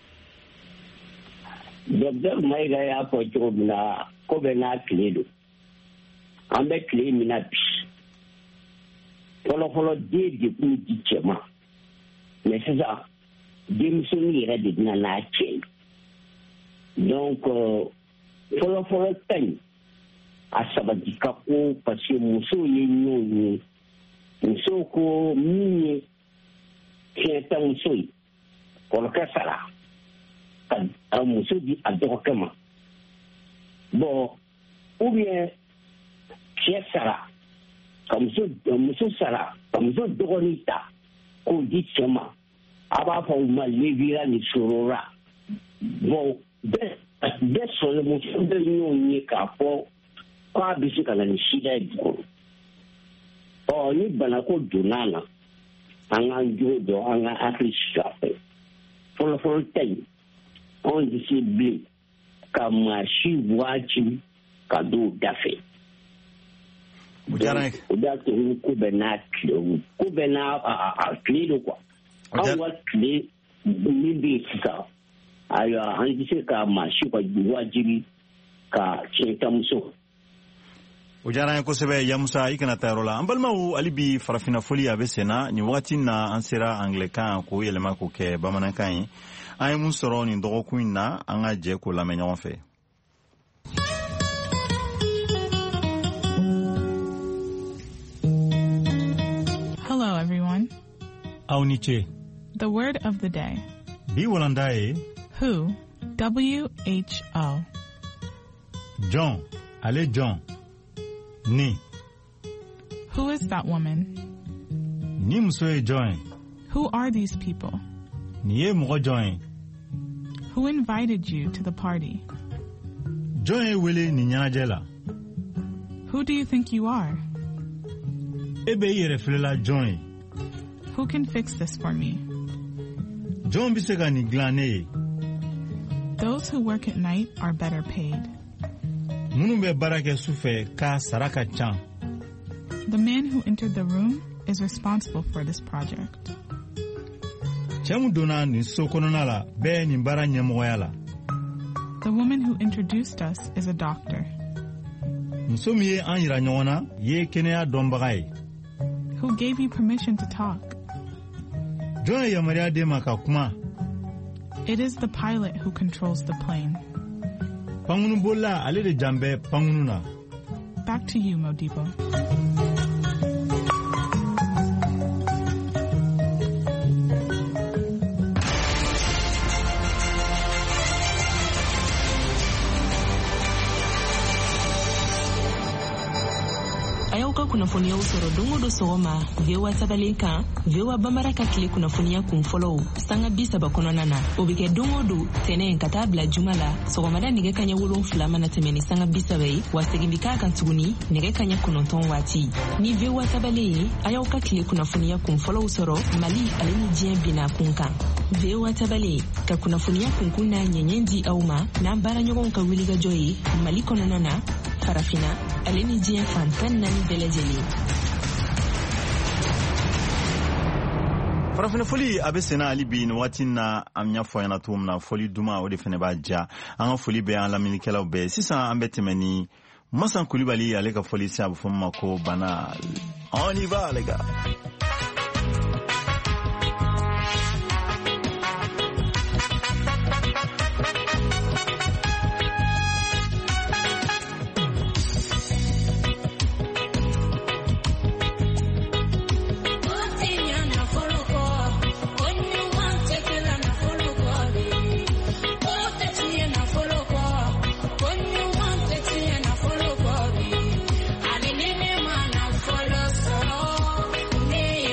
docteur Mayiga y'a fɔ cogo min na ko bɛɛ n'a tile don an bɛ tile min na bi fɔlɔfɔlɔ den de tun di cɛ ma mais sisan denmisɛnnin yɛrɛ de bɛna n'a cɛ ye donc fɔlɔfɔlɔ ta in a sabati ka ko parce que musow ye ɲɔgɔn ye musow ko min ye fiɲɛ ta muso ye kɔrɔkɛ sara ka muso di a dɔgɔkɛ ma bon ou bien cɛ sara ka muso muso sara ka muso dɔgɔnin ta k'o di cɛ ma a b'a fɔ u ma levira ni sorora bon bɛɛ bɛɛ sɔrɔ muso bɛ ɲɔgɔn ye k'a fɔ k'a bɛ se ka na ni sida ye du kɔnɔ ɔ ni banako donna na an k'an jogo dɔn an ka hakili sigi a fɛ fɔlɔfɔlɔ ta in anw tɛ se bilen ka maa si waati ka don o da fɛ o b'a to ko bɛɛ n'a tile ko bɛɛ n'a a tile don quoi anw ka tile min bɛ yen sisan ayiwa an tɛ se ka maa si ka wajibi ka tiɲɛ ta muso. o diyara n ye kosɛbɛ Yamusa i kana taa yɔrɔ la an balimaw hali bi farafina foli a bɛ sen na nin wagati na an sera anglɛkan k'o yɛlɛma k'o kɛ bamanankan ye an ye mun sɔrɔ nin dɔgɔkun in na an ka jɛ k'o lamɛn ɲɔgɔn fɛ. Hello everyone. Aw ni ce. The word of the day. Bi walanda ye Who, W H O. John, allez John. Ni. Who is that woman? Ni musoe John. Who are these people? Ni e mo John. Who invited you to the party? John e wele ni nyajela. Who do you think you are? Ebe yere flela John. Who can fix this for me? John bisega ni glane. Those who work at night are better paid. Munumbe barake sufe ka saraka chan. The man who entered the room is responsible for this project. Chamu dona ni sokononala be ni bara nyemoyala. The woman who introduced us is a doctor. Musomiye anyira nyona ye kenea dombagai. Who gave you permission to talk? John ya Maria de makakuma. It is the pilot who controls the plane. Pangunu bola ale de jambe pangununa. Back to you, Modibo. Ayauka kunafonia usoro dongo do sogoma vewa tabalenka vewa bamaraka kile kunafonia kumfollow sanga bisa bakononana obike dongo do tene nkatabla jumala sogomada nige kanya wolon flama na temeni sanga bisa bai wasegindika kan tuguni nige kanya kunonton wati ni vewa tabale ayauka kile kunafonia kumfollow usoro mali aleni jien bina kunka vewa tabale ka kunafonia kunkuna nyenyendi auma na bara nyogon ka wiliga joyi mali kononana farafina aleni jien fantan nani belejeli farafina foli abe sena ali bi no watina amnya foyana tum na foli duma o de fene ba ja an foli be an lamini kala be sisa ambe temeni masan kulibali ale ka foli sa bu fama ko bana on y va les gars. Me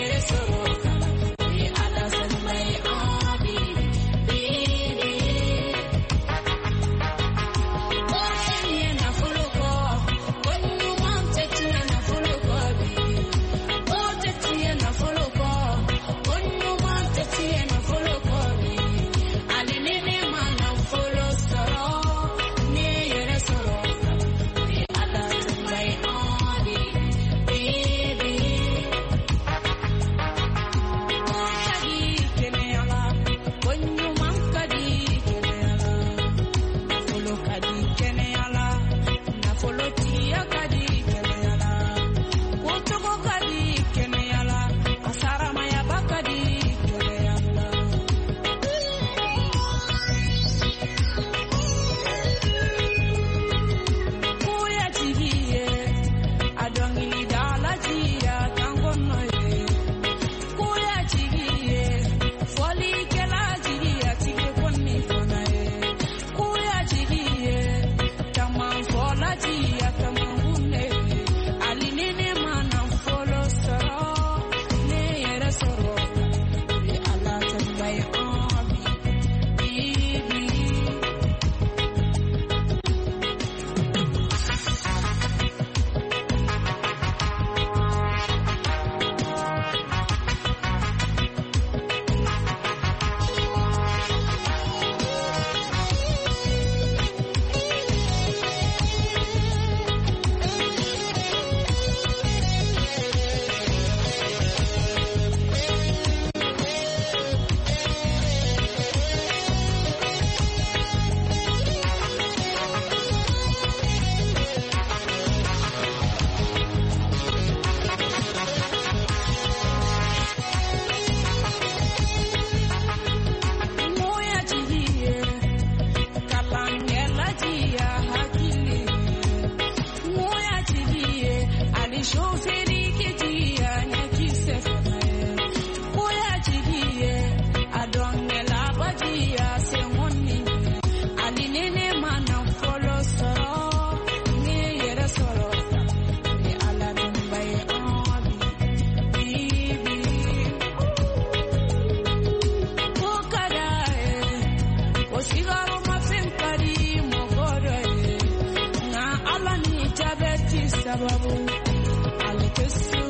sababu alikesu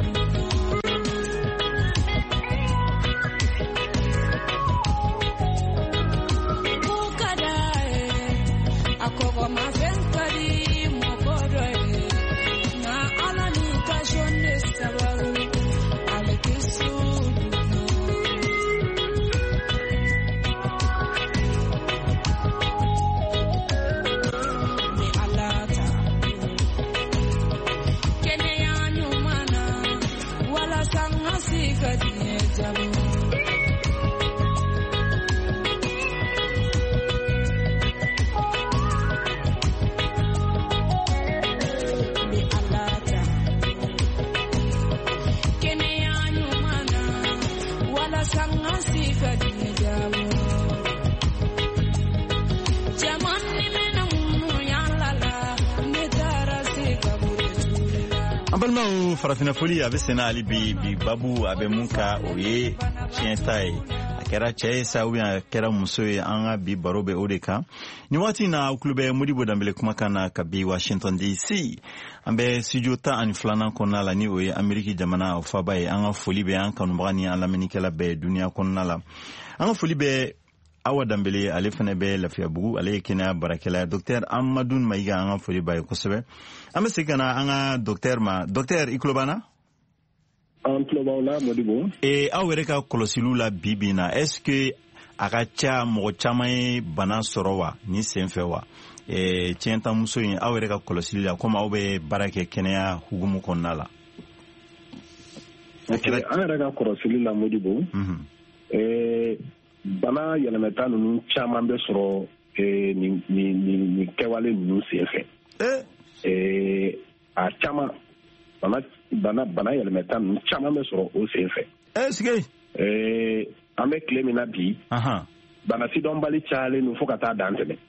Abalma farafina foli abe sena ali bi bi babu abe munka oye chientai akera che sa ou bien akera muso anga bi barobe odeka ni wati na klube Modibo Dambele kumakana kabi Washington D C ambe studiota ani flana konna la ni oye Ameriki jamana ofabaye anga foli be an kanubani ala menikela be dunia konna la anga foli be Awa Dambele ale fana be lafiya bugu ale kina barakela docteur Amadou Maiga anga foli baye kosebe ame segana anga docteur ma docteur iklobana en klobana Modibo e awere ka kolosilu la bibina est-ce que akacha mo chama bana sorowa ni senfe wa e tienta muso yin awere ka kolosilu la koma obe barake kenya hugumu konnala okay awere ka kolosilu la Modibo mhm e bana yɛlɛmɛta ninnu caman bɛ sɔrɔ eh, ni ni ni ni kɛwale ninnu senfɛ eh a caman bana bana bana yɛlɛmɛta ninnu caman bɛ sɔrɔ o senfɛ est-ce eh an bɛ tile min na bi bana sidɔnbali cayalen don fo ka taa dan tɛmɛ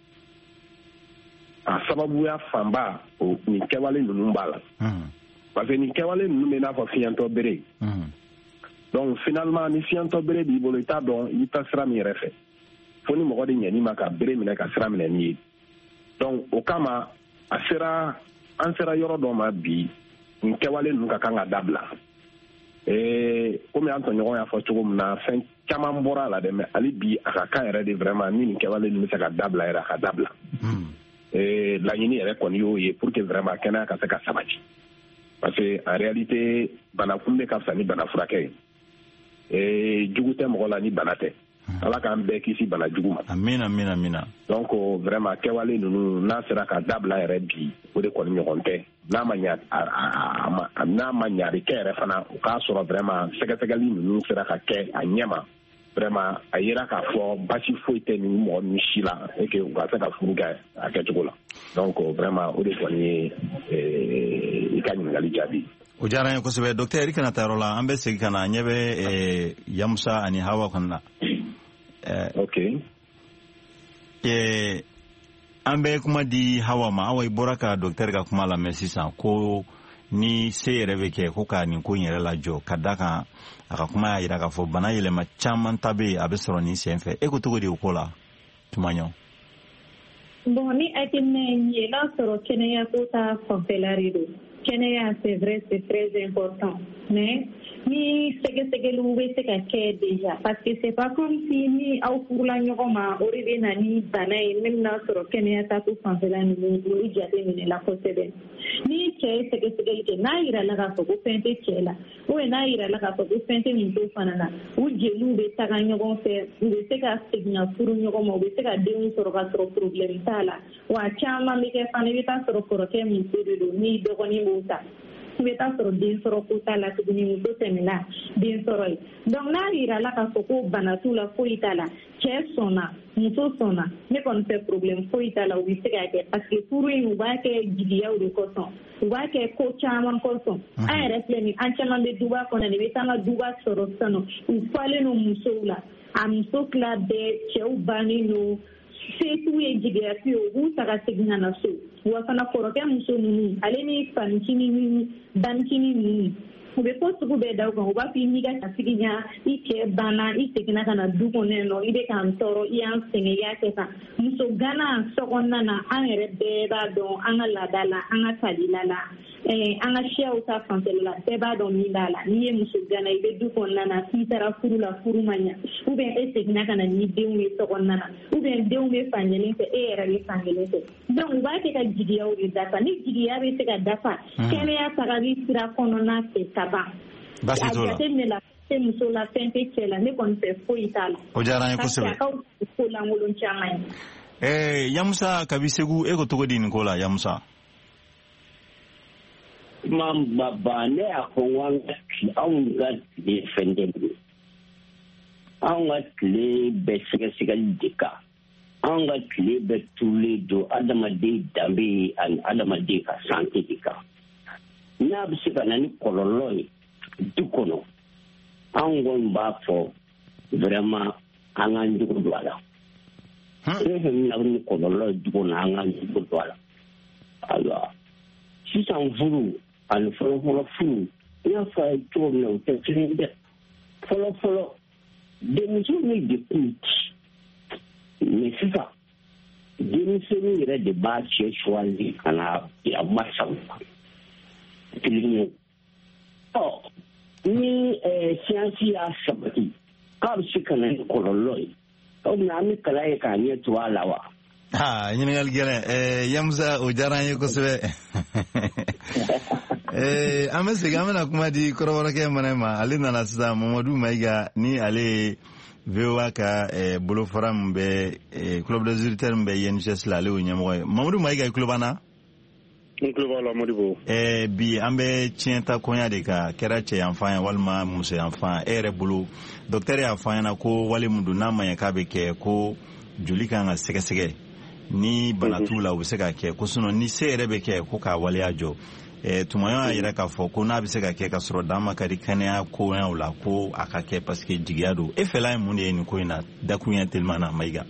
a sababuya fanba o nin kɛwale ninnu b'a la parce que nin kɛwale ninnu bɛ n'a fɔ fiɲɛtɔ bere donc finalement ni fiantɔ bere b'i bolo i t'a dɔn i ta sira min yɛrɛ fɛ fo ni mɔgɔ de ɲɛni ma ka bere minɛ ka sira minɛ ni ye donc o kama a sera an sera yɔrɔ dɔ ma bi nin kɛwale ninnu ka kan ka dabila ee komi an tɔɲɔgɔn y'a fɔ cogo min na fɛn caman bɔra a la dɛ mais hali bi a ka kan yɛrɛ de vraiment ni nin kɛwale ninnu bɛ se ka dabila yɛrɛ a ka dabila ee laɲini yɛrɛ kɔni y'o ye pour que vraiment kɛnɛya ka se ka sabati parce que en réalité bana kunbɛ ka fisa ni bana furakɛ ye eh jugu tɛ mɔgɔ la ni bana tɛ ala k'an bɛɛ kisi bana jugu ma amina amina amina donc vraiment kɛwale ninnu n'a sera ka dabila yɛrɛ bi o de kɔni ɲɔgɔn tɛ n'a ma ɲa n'a ma ɲari kɛ yɛrɛ fana o k'a sɔrɔ vraiment sɛgɛsɛgɛli ninnu sera ka kɛ a ɲɛma vraiment a yera k'a fɔ basi foyi tɛ nin mɔgɔ ninnu si la et que u ka se ka furu kɛ a kɛcogo la donc vraiment o de kɔni ye i ka ɲininkali jaabi o diyara n ye kosɛbɛ docteur i kana taa yɔrɔ la an bɛ segin ka na ɲɛ bɛ Yamusa ani Hawa kɔni la ok an bɛ kuma di Hawa ma Hawa i bɔra ka docteur ka kuma lamɛn sisan ko ni se yɛrɛ bɛ kɛ ko ka nin ko in yɛrɛ lajɔ ka da kan a ka kuma y'a jira k'a fɔ bana yɛlɛma caman ta bɛ yen a bɛ sɔrɔ nin sen fɛ e ko cogo di o ko la Tumaɲɔ bon ni hakilina ye n'a sɔrɔ kɛnɛyaso ta fanfɛla de don kɛnɛya c'est vrai c'est très important mais ni sɛgɛsɛgɛliw bɛ se ka kɛ déjà parce que c'est pas comme si ni aw furula ɲɔgɔn ma o de bɛ na ni bana ye min n'a sɔrɔ kɛnɛya ta ko fanfɛla ninnu olu jate minɛla kosɛbɛ ni cɛ ye sɛgɛsɛgɛli kɛ n'a yirala k'a fɔ ko fɛn tɛ cɛ la ou bien n'a yirala k'a fɔ ko fɛn tɛ muso fana na u jeliw bɛ taga ɲɔgɔn fɛ u bɛ se ka segin ka furu ɲɔgɔn ma u bɛ se ka denw sɔrɔ ka sɔrɔ problème t'a la wa caman bɛ kɛ fana i bɛ taa sɔrɔ kɔrɔkɛ muso de don ni dɔgɔnin b'o ta i bɛ taa sɔrɔ den sɔrɔ ko t'a la tuguni muso tɛmɛna den sɔrɔ ye donc n'a yirala k'a fɔ ko bana t'u la foyi t'a la cɛ sɔnna muso sɔnna ne kɔni fɛ problème foyi t'a la u bɛ se ka kɛ parce que furu in u b'a kɛ jigiyaw de kosɔn u b'a kɛ ko caman kosɔn an yɛrɛ filɛ nin an caman bɛ duba kɔnɔ nin bɛ taa an ka duba sɔrɔ sisan nɔ u falen don musow la a muso tila bɛɛ cɛw bannen don se t'u ye jigiya fi u b'u ta ka segin ka na so wa fana kɔrɔkɛ muso ninnu ale ni fanicinin ni banicinin ninnu u bɛ ko sugu bɛɛ da u kan u b'a fɔ i n'i ka sigi ɲa i cɛ banna i seginna ka na du kɔnɔ yen nɔ i bɛ k'an tɔɔrɔ i y'an sɛgɛn i y'a kɛ tan muso gana so kɔnɔna na an yɛrɛ bɛɛ b'a dɔn an ka laada la an ka tabiya la eh an ka siyaw ta fanfɛla la bɛɛ b'a dɔn min b'a la n'i ye muso gana i bɛ du kɔnɔna na k'i taara furu la furu ma ɲa ou bien e seginna ka na ni denw ye so kɔnɔna na ou bien denw bɛ fankelen fɛ e yɛrɛ bɛ fankelen fɛ donc u b'a kɛ ka jigiyaw de dafa ni jigiya bɛ se ka dafa kɛnɛya tagali sira kɔnɔna fɛ ka ban basi t'o la a jateminɛ la fɛn muso la fɛn tɛ cɛ la ne kɔni fɛ foyi t'a la o diyara an ye kosɛbɛ ko lankolon caman ye eh Yamusa kabi Segu e ko togo di nin ko la Yamusa mamba bane akwanga aunga defendendo aunga kle besika sika dika aunga kle betule do adama de dambe an adama de ka santé dika na bisika nani kololoi dukono aunga mba fo vraiment anga ndugo dwala eh na ni kololoi dukono anga ndugo dwala alors si ça en voulou al folo folo fulu ya fa to no te trinde folo folo de misuni de kuti mais c'est ça de misuni ira de ba che choisi kana ya masam tilini oh ni eh science ya sabati ka bi kana kololoi o na mi kala e ka ni to alawa ha ñingal gele eh Yamusa o jaranye ko sebe eh amese gamana kuma di koroboro ke manema ali nana sisa Mamadou Maïga ni ale vewa ka eh bolo forum be eh club des auditeurs be yenches la le nyamo Mamadou Maïga club ana club ala modibo eh bi ambe tienta konya de ka kerache enfant walma muso enfant ere bolo docteur enfant na ko wale mundu na manya ka be ke ko joli kan ga sege sege ni banatu la ubise ka ke ko suno ni se ere be ke ko ka wale ajo eh tumayo ayira ka fo ko na bise ka ke ka soro dama ka dikanya ko na ula ko akake parce que jigiado e fela mun ne ni ko ina da kunya telmana Maïga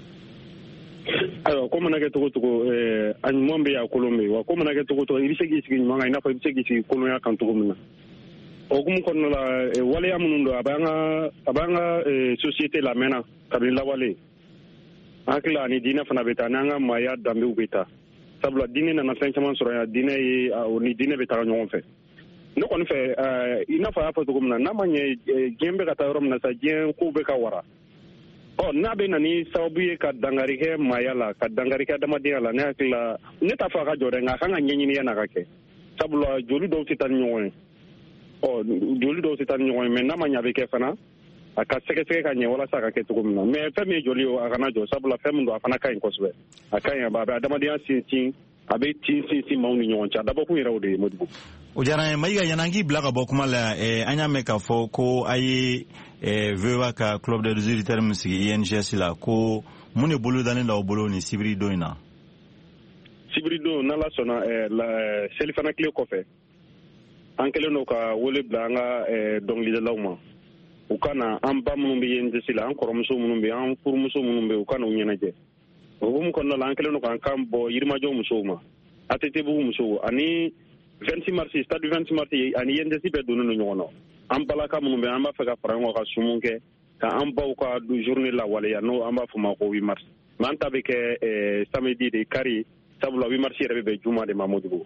alors comme na ke to to eh an mombe ya kolombe wa comme na ke to to ibise gi sigi manga ina fa ibise gi sigi kolonya kan to gumna o gum kon la wale ya munundo abanga abanga société la mena kabila wale akila ni dina fana beta nanga maya dambe ubeta sabla dine na fɛn caman sɔrɔ ya dine ye o ni dine bɛ taga ɲɔgɔn fɛ ne kɔni fɛ i n'a fɔ a y'a fɔ cogo min na n'a ma ɲɛ diɲɛ bɛ ka taa yɔrɔ min na sa diɲɛ ko bɛ ka wara ɔ n'a bɛ na ni sababu ye ka dangari kɛ maaya la ka dangari kɛ adamadenya la ne hakili la ne t'a fɔ a ka jɔ dɛ nka a kan ka ɲɛɲini yan'a ka kɛ sabula joli dɔw tɛ taa ni ɲɔgɔn ye ɔ joli dɔw tɛ taa ni ɲɔgɔn ye mɛ n'a ma ɲɛ a bɛ kɛ fana a ka sɛgɛsɛgɛ ka ɲɛ walasa a ka kɛ cogo min na mais fɛn min ye joli a kana jɔ sabula fɛn min don a fana ka ɲi kosɛbɛ a ka ɲi a bɛ adamadenya sinsin a bɛ tin sinsin maaw ni ɲɔgɔn cɛ a dabɔkun yɛrɛ o de ye Modibo o diyara n ye Maïga yanangi bila ka bɔ kuma la eh, an y'a mɛn k'a fɔ ko a ye eh, V O A ka club des auditeurs min sigi I N G S la ko mun de bolo dannen d'aw bolo ni sibiri don in na sibiri don n'ala sɔnna eh, la selifana tile kɔfɛ an kɛlen don ka wele bila an ka eh, dɔnkilidalaw ma u ka na an ba minnu bɛ I N G S la an kɔrɔmuso minnu bɛ an furumuso minnu bɛ u ka na u ɲɛnajɛ o hukumu kɔnɔna la an kɛlen don k'an kan bɔ yirimajɔ musow ma A T T bugu musow ani vingt-six mars stade vingt-six mars ani I N G S bɛɛ donnen don ɲɔgɔn na an balaka minnu bɛ an b'a fɛ ka fara ɲɔgɔn kan ka sumun kɛ ka an baw ka journée lawaleya n'o an b'a fɔ ma ko huit mars mais an ta bɛ kɛ samedi de kari sabula huit mars yɛrɛ bɛ bɛn juma de ma Modibo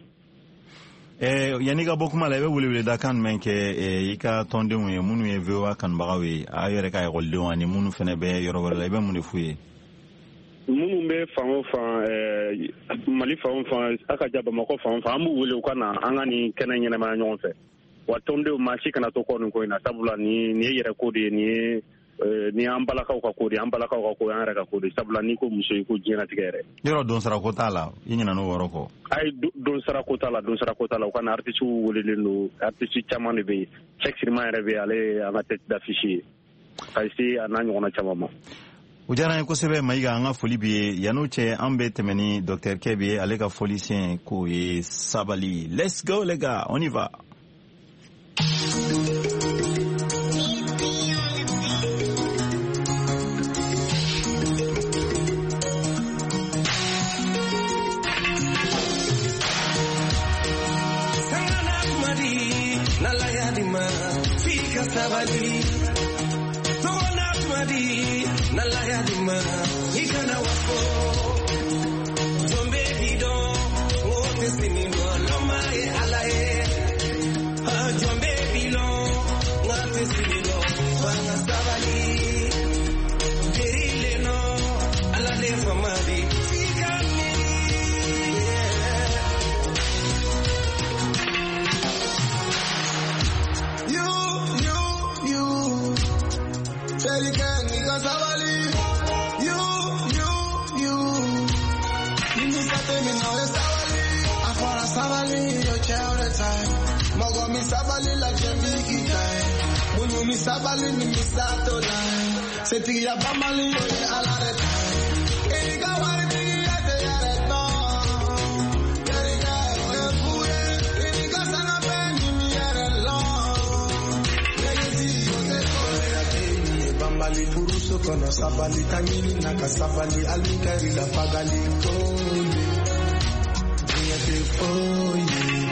Eh, yani ka bɔ kuma la i bɛ welewele da kan mɛn kɛ eh, i ka tɔndenw ye minnu ye V O A kanubagaw ye a yɛrɛ ka ekɔlidenw ani minnu fana bɛ yɔrɔ wɛrɛ la i bɛ mun de f'u ye minnu bɛ fan o fan Mali fan o fan a ka ja Bamakɔ fan o fan an b'u wele u ka na an ka nin kɛnɛ ɲɛnamaya ɲɔgɔn fɛ wa tɔndenw maa si kana to kɔ nin ko in na sabula nin ye yɛrɛ ko de ye nin ye ni an balakaw ka ko de an balakaw ka ko an yɛrɛ ka ko de sabula ni ko muso i ko diɲɛlatigɛ yɛrɛ yɔrɔ don sara ko t'a la i ɲinɛ n'o yɔrɔ kɔ ayi don sara ko t'a la don sara ko t'a la u ka na artiste welelen don artiste caman de bɛ yen Cheikh Sirima yɛrɛ bɛ ale an ka tête d'affiche ye ka se a n'a ɲɔgɔnna caman ma o diyara n ye kosɛbɛ Maïga an ka foli b'i ye yan'o cɛ an bɛ tɛmɛ ni docteur Kɛ bɛ ye ale ka foli sen k'o ye sabali let's go les gars on y va sabali tona twadi na la ya dima ikana wako zombe dido wote sinindo loma e alae all the time. Mogo mi sabali la jembi guy. Munu mi sabali ni mi sato line. Seti ya bamali yo ye ala the time. Erika wari tigi ya te ya re no. Erika yo fuye. Erika sana pe ni mi ya re long. Negeti yo te kore ya te ni bambali furuso kono sabali tangini naka sabali alikari la pagali kone. For you,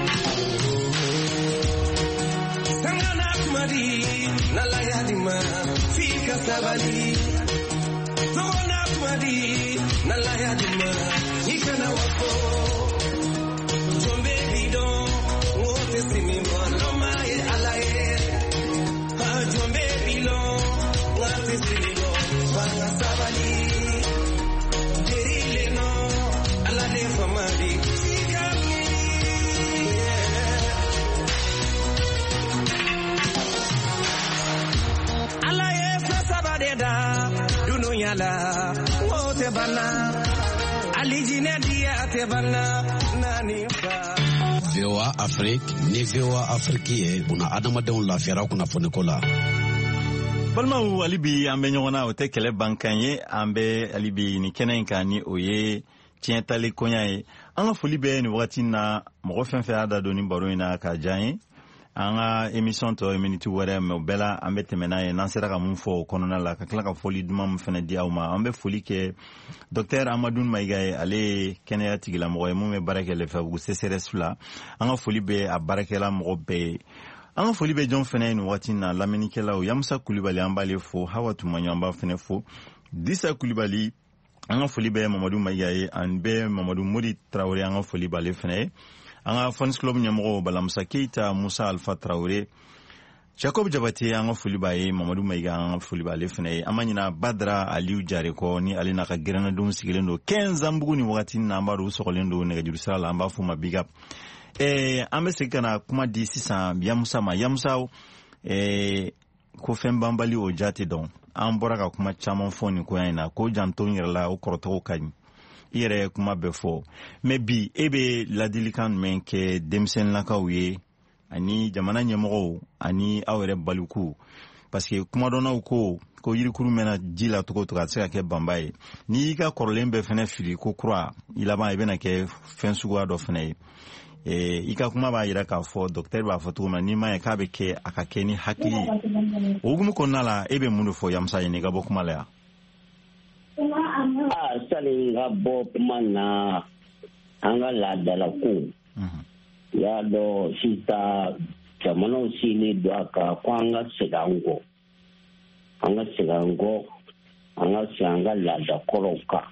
Sangana Madi, Nalaya Dima, Fika Sabali, Zona Madi, Nalaya Dima, Ikana Wako, Jombe Bido, what is the name of Lomai Alaye, Jombe Bilo, what is the name of Banga Sabali, Jerileno, Alade Famadi. Dununyala wote bana alijine dia te bana nani fa V O A Afrique ni V O A Afrique una adamadenw lafiyara kunnafoni la balimaw alibi an bɛ ɲɔgɔn na o tɛ kɛlɛ bankan ye an bɛ alibi ni kɛnɛ in kan ni o ye tiɲɛ tali koɲa ye an ka foli bɛ nin wagati na mɔgɔ fɛn fɛn y'a da don ni baro in na ka diya ye an ka émission tɔ minute wɛrɛ mɛ o bɛɛ la an bɛ tɛmɛ n'a ye n'an sera ka mun fɔ o kɔnɔna la ka tila ka foli duman min fana di aw ma an bɛ foli kɛ docteur Amadou Mayiga ye ale ye kɛnɛya tigilamɔgɔ ye mun bɛ baara kɛ Lefebvre C S R S la an ka foli bɛ a baarakɛla mɔgɔ bɛɛ ye an ka foli bɛ jɔn fana ye nin waati na lamɛnnikɛlaw Yamusa Kulibali an b'ale fo Hawa Tumaɲɔ an b'a fana fo Disa Kulibali an ka foli bɛ Mamadou Mayiga ye an bɛ Mamadou Modi Traoré an ka foli b'ale fana ye an ka Fons Club ɲɛmɔgɔ Balamusa Keita Musa Alpha Traoré Jacob Jabate an ka foli b'a ye Mamadou Mayiga an ka foli b'ale fana ye an ma ɲina Badra Aliou Jare kɔ ni ale n'a ka gɛrɛnnadenw sigilen don quinze Zanbugu ni wagati na an b'a dɔn u sɔgɔlen don nɛgɛjuru sira la an b'a fɔ ma big up eh an bɛ segin ka na kuma di sisan Yamusa ma Yamusa eh ko fɛn banbali o jate dɔn an bɔra ka kuma caman fɔ nin koya in na ko janto n yɛrɛ la o kɔrɔtɔgɔ ka ɲi i yɛrɛ kuma bɛ fɔ mais bi e bɛ ladilikan jumɛn kɛ denmisɛnninlakaw ye ani jamana ɲɛmɔgɔw ani aw yɛrɛ balikuw parce que kuma dɔnnaw ko ko yirikuru mɛna ji la cogo cogo a tɛ se ka kɛ banba ye n'i y'i ka kɔrɔlen bɛɛ fɛnɛ fili ko kura i laban i bɛna kɛ fɛn suguya dɔ fɛnɛ ye eh i ka kuma b'a yira k'a fɔ docteur b'a fɔ cogo min na n'i ma ye k'a bɛ kɛ a ka kɛ ni hakili ye o hukumu kɔnɔna la e bɛ mun de fɔ Yamusa ye n'i ka bɔ kuma la yan. Ah, sani ka bɔ kuma na an ka laadala ko y'a dɔn sisan jamanaw sigilen don a kan ko an ka segin an kɔ an ka segin an kɔ an ka segin an ka laada kɔrɔw kan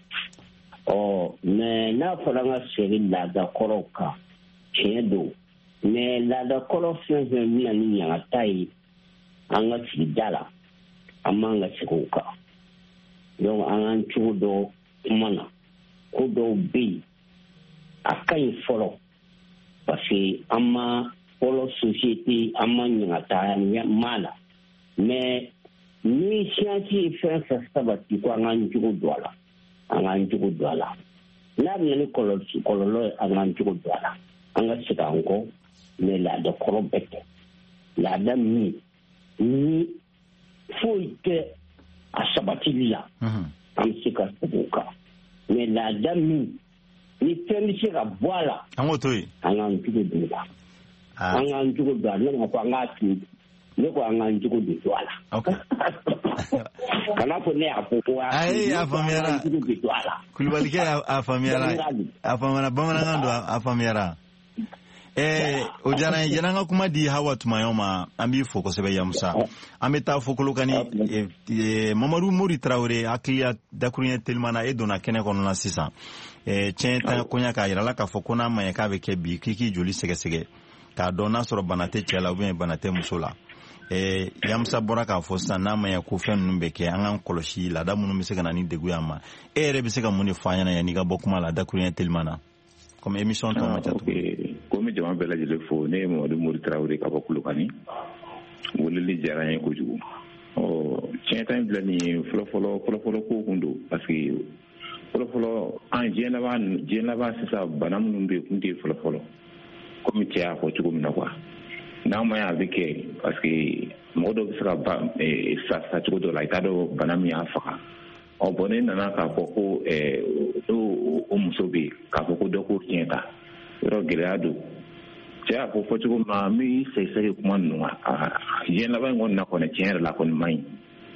ɔ mɛ n'a fɔra an ka segin laada kɔrɔw kan tiɲɛ don mɛ laada kɔrɔ fɛn fɛn bɛna ni ɲagata ye an ka sigida la an b'an ka segin o kan donc an k'an cogo dɔ kuma na ko dɔw bɛ yen a ka ɲi fɔlɔ parce que an ma fɔlɔ société an ma ɲagata maa la mais ni siyansi ye fɛn fɛn sabati ko an k'an cogo don a la an k'an cogo don a la n'a bɛ na ni kɔlɔlɔ ye an k'an cogo don a la an ka segin an kɔ mais laada kɔrɔ bɛɛ tɛ laada min ni foyi tɛ a sabatili la an bɛ se ka segin o kan mais laada min ni fɛn bɛ se ka bɔ a la an k'o to yen an k'an cogo don a la an k'an cogo don a la ne ma fɔ an k'a to yen ne ko an k'an cogo don a la kana fɔ ne y'a fɔ ko ayi a faamuyara Kulubalikɛ a faamuyara a faamuyara bamanankan don a faamuyara eh o diyara n ye yan'an ka kuma di Hawa Tumaɲɔ ma an b'i fo kosɛbɛ Yamusa an bɛ taa fo Kolokani Mamadu Mori Traoré hakili dakuruɲɛ teliman na e donna kɛnɛ kɔnɔna sisan eh tiɲɛ ta koɲa k'a yirala k'a fɔ ko n'a ma ɲɛ k'a bɛ kɛ bi k'i k'i joli sɛgɛsɛgɛ k'a dɔn n'a sɔrɔ bana tɛ cɛ la ou bien bana tɛ muso la eh Yamusa bɔra k'a fɔ sisan n'a ma ɲɛ ko fɛn ninnu bɛ kɛ an k'an kɔlɔsi laada minnu bɛ se ka na ni degun y'an ma e yɛrɛ bɛ se ka mun de fɔ an ɲɛna yan'i ka bɔ kuma la dakuruɲɛ teliman na comme émission tɔ ma ca komi jama bɛɛ lajɛlen fo ne ye Mamadu Mori Traoré ka bɔ Kolokani weleli diyara n ye kojugu ɔ tiɲɛ ta in filɛ nin ye fɔlɔfɔlɔ fɔlɔfɔlɔ ko kun don parce que fɔlɔfɔlɔ an diɲɛ laban diɲɛ laban sisan bana minnu bɛ yen kun tɛ fɔlɔfɔlɔ comme cɛ y'a fɔ cogo min na quoi n'a ma y'a bɛ kɛ parce que mɔgɔ dɔ bɛ se ka ba sa sa cogo dɔ la i t'a dɔn bana min y'a faga ɔ bɔn ne nana k'a fɔ ko o muso bɛ yen k'a fɔ ko dɔ ko tiɲɛ ta yɔrɔ gɛlɛya don cɛ y'a fɔ fɔ cogo min na n bɛ sɛgɛsɛgɛ kuma ninnu kan diɲɛ laban in kɔni na kɔni tiɲɛ yɛrɛ la kɔni man ɲi.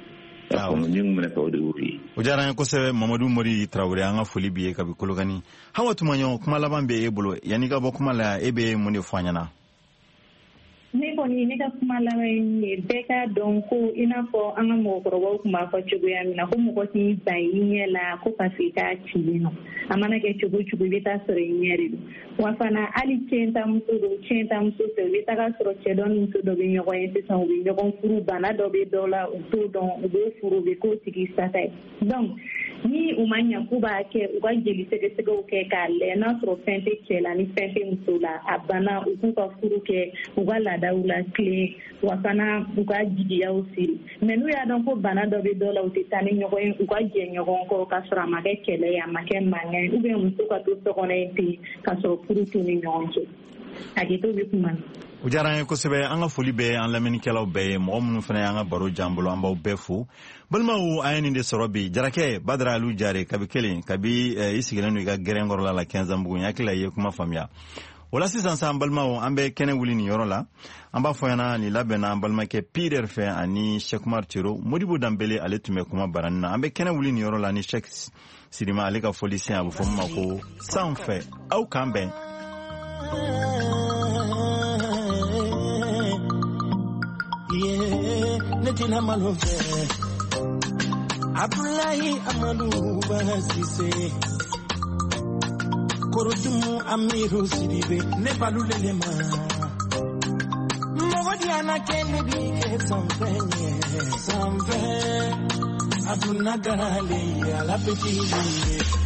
O diyara an ye kosɛbɛ Mamadu Mori Tarawele an ka foli b'i ye kabi Kolokani. Hawa Tumaɲɔ kuma laban bɛ e bolo yanni ka bɔ kuma la e bɛ mun de fɔ an ɲɛna? Ne kɔni ne ka kuma laban ye bɛɛ ka dɔn ko i n'a fɔ an ka mɔgɔkɔrɔbaw tun b'a fɔ cogoya min na ko mɔgɔ t'i ban i ɲɛ la ko parce que k'a cilen don a mana kɛ cogo cogo i bɛ taa sɔrɔ i ɲɛ de don wa fana hali cɛntamuso don cɛntamuso fɛ u bɛ taa sɔrɔ cɛ dɔ ni muso dɔ bɛ ɲɔgɔn ye sisan u bɛ ɲɔgɔn furu bana dɔ bɛ dɔ la u t'o dɔn u bɛ furu u bɛ k'o tigi sata ye donc ni u ma ɲɛ k'u b'a kɛ u ka jeli sɛgɛsɛgɛw kɛ k'a lajɛ n'a sɔrɔ fɛn tɛ cɛ la ni fɛn tɛ muso la a banna u k'u ka furu kɛ u ka laadaw la tile wa fana u ka jigiyaw siri mɛ n'u y'a dɔn ko bana dɔ bɛ dɔ la u tɛ taa ni ɲɔgɔn ye u ka jɛ ɲɔgɔn kɔrɔ k'a sɔrɔ a ma kɛ kɛlɛ ye a ma kɛ mankan ye ou bien muso ka to sokɔnɔ ye ten k'a sɔrɔ furu t'u ni ɲɔgɔn cɛ hakɛto bɛ kuma na. O diyara an ye kosɛbɛ an ka foli bɛ an lamɛnnikɛlaw bɛɛ ye mɔgɔ minnu fana y'an ka baro jan bolo an b'aw bɛɛ fo balimaw an ye nin de sɔrɔ bi Jarakɛ Badara Alu Jare kabi kelen kabi i sigilen don i ka gɛrɛnkɔrɔla la Kɛnzanbugu n hakili la i ye kuma faamuya o la sisan sa an balimaw an bɛ kɛnɛ wuli nin yɔrɔ la an b'a fɔ ɲɛna nin labɛnna an balimakɛ Pierre fɛ ani Cheikh Tiro Modibo Danbele ale tun bɛ kuma barani na an bɛ kɛnɛ wuli nin yɔrɔ la ni Cheikh Sirima ale ka foli sen a bɛ fɔ min ma ko sanfɛ aw k'an bɛn. Netina Malove Abdullahi Amadou Basise Korotumu Amiru Sidibe Nepalulelema Mogodiana Kennedy Sanfe Sanfe Abdunagale Ala Petit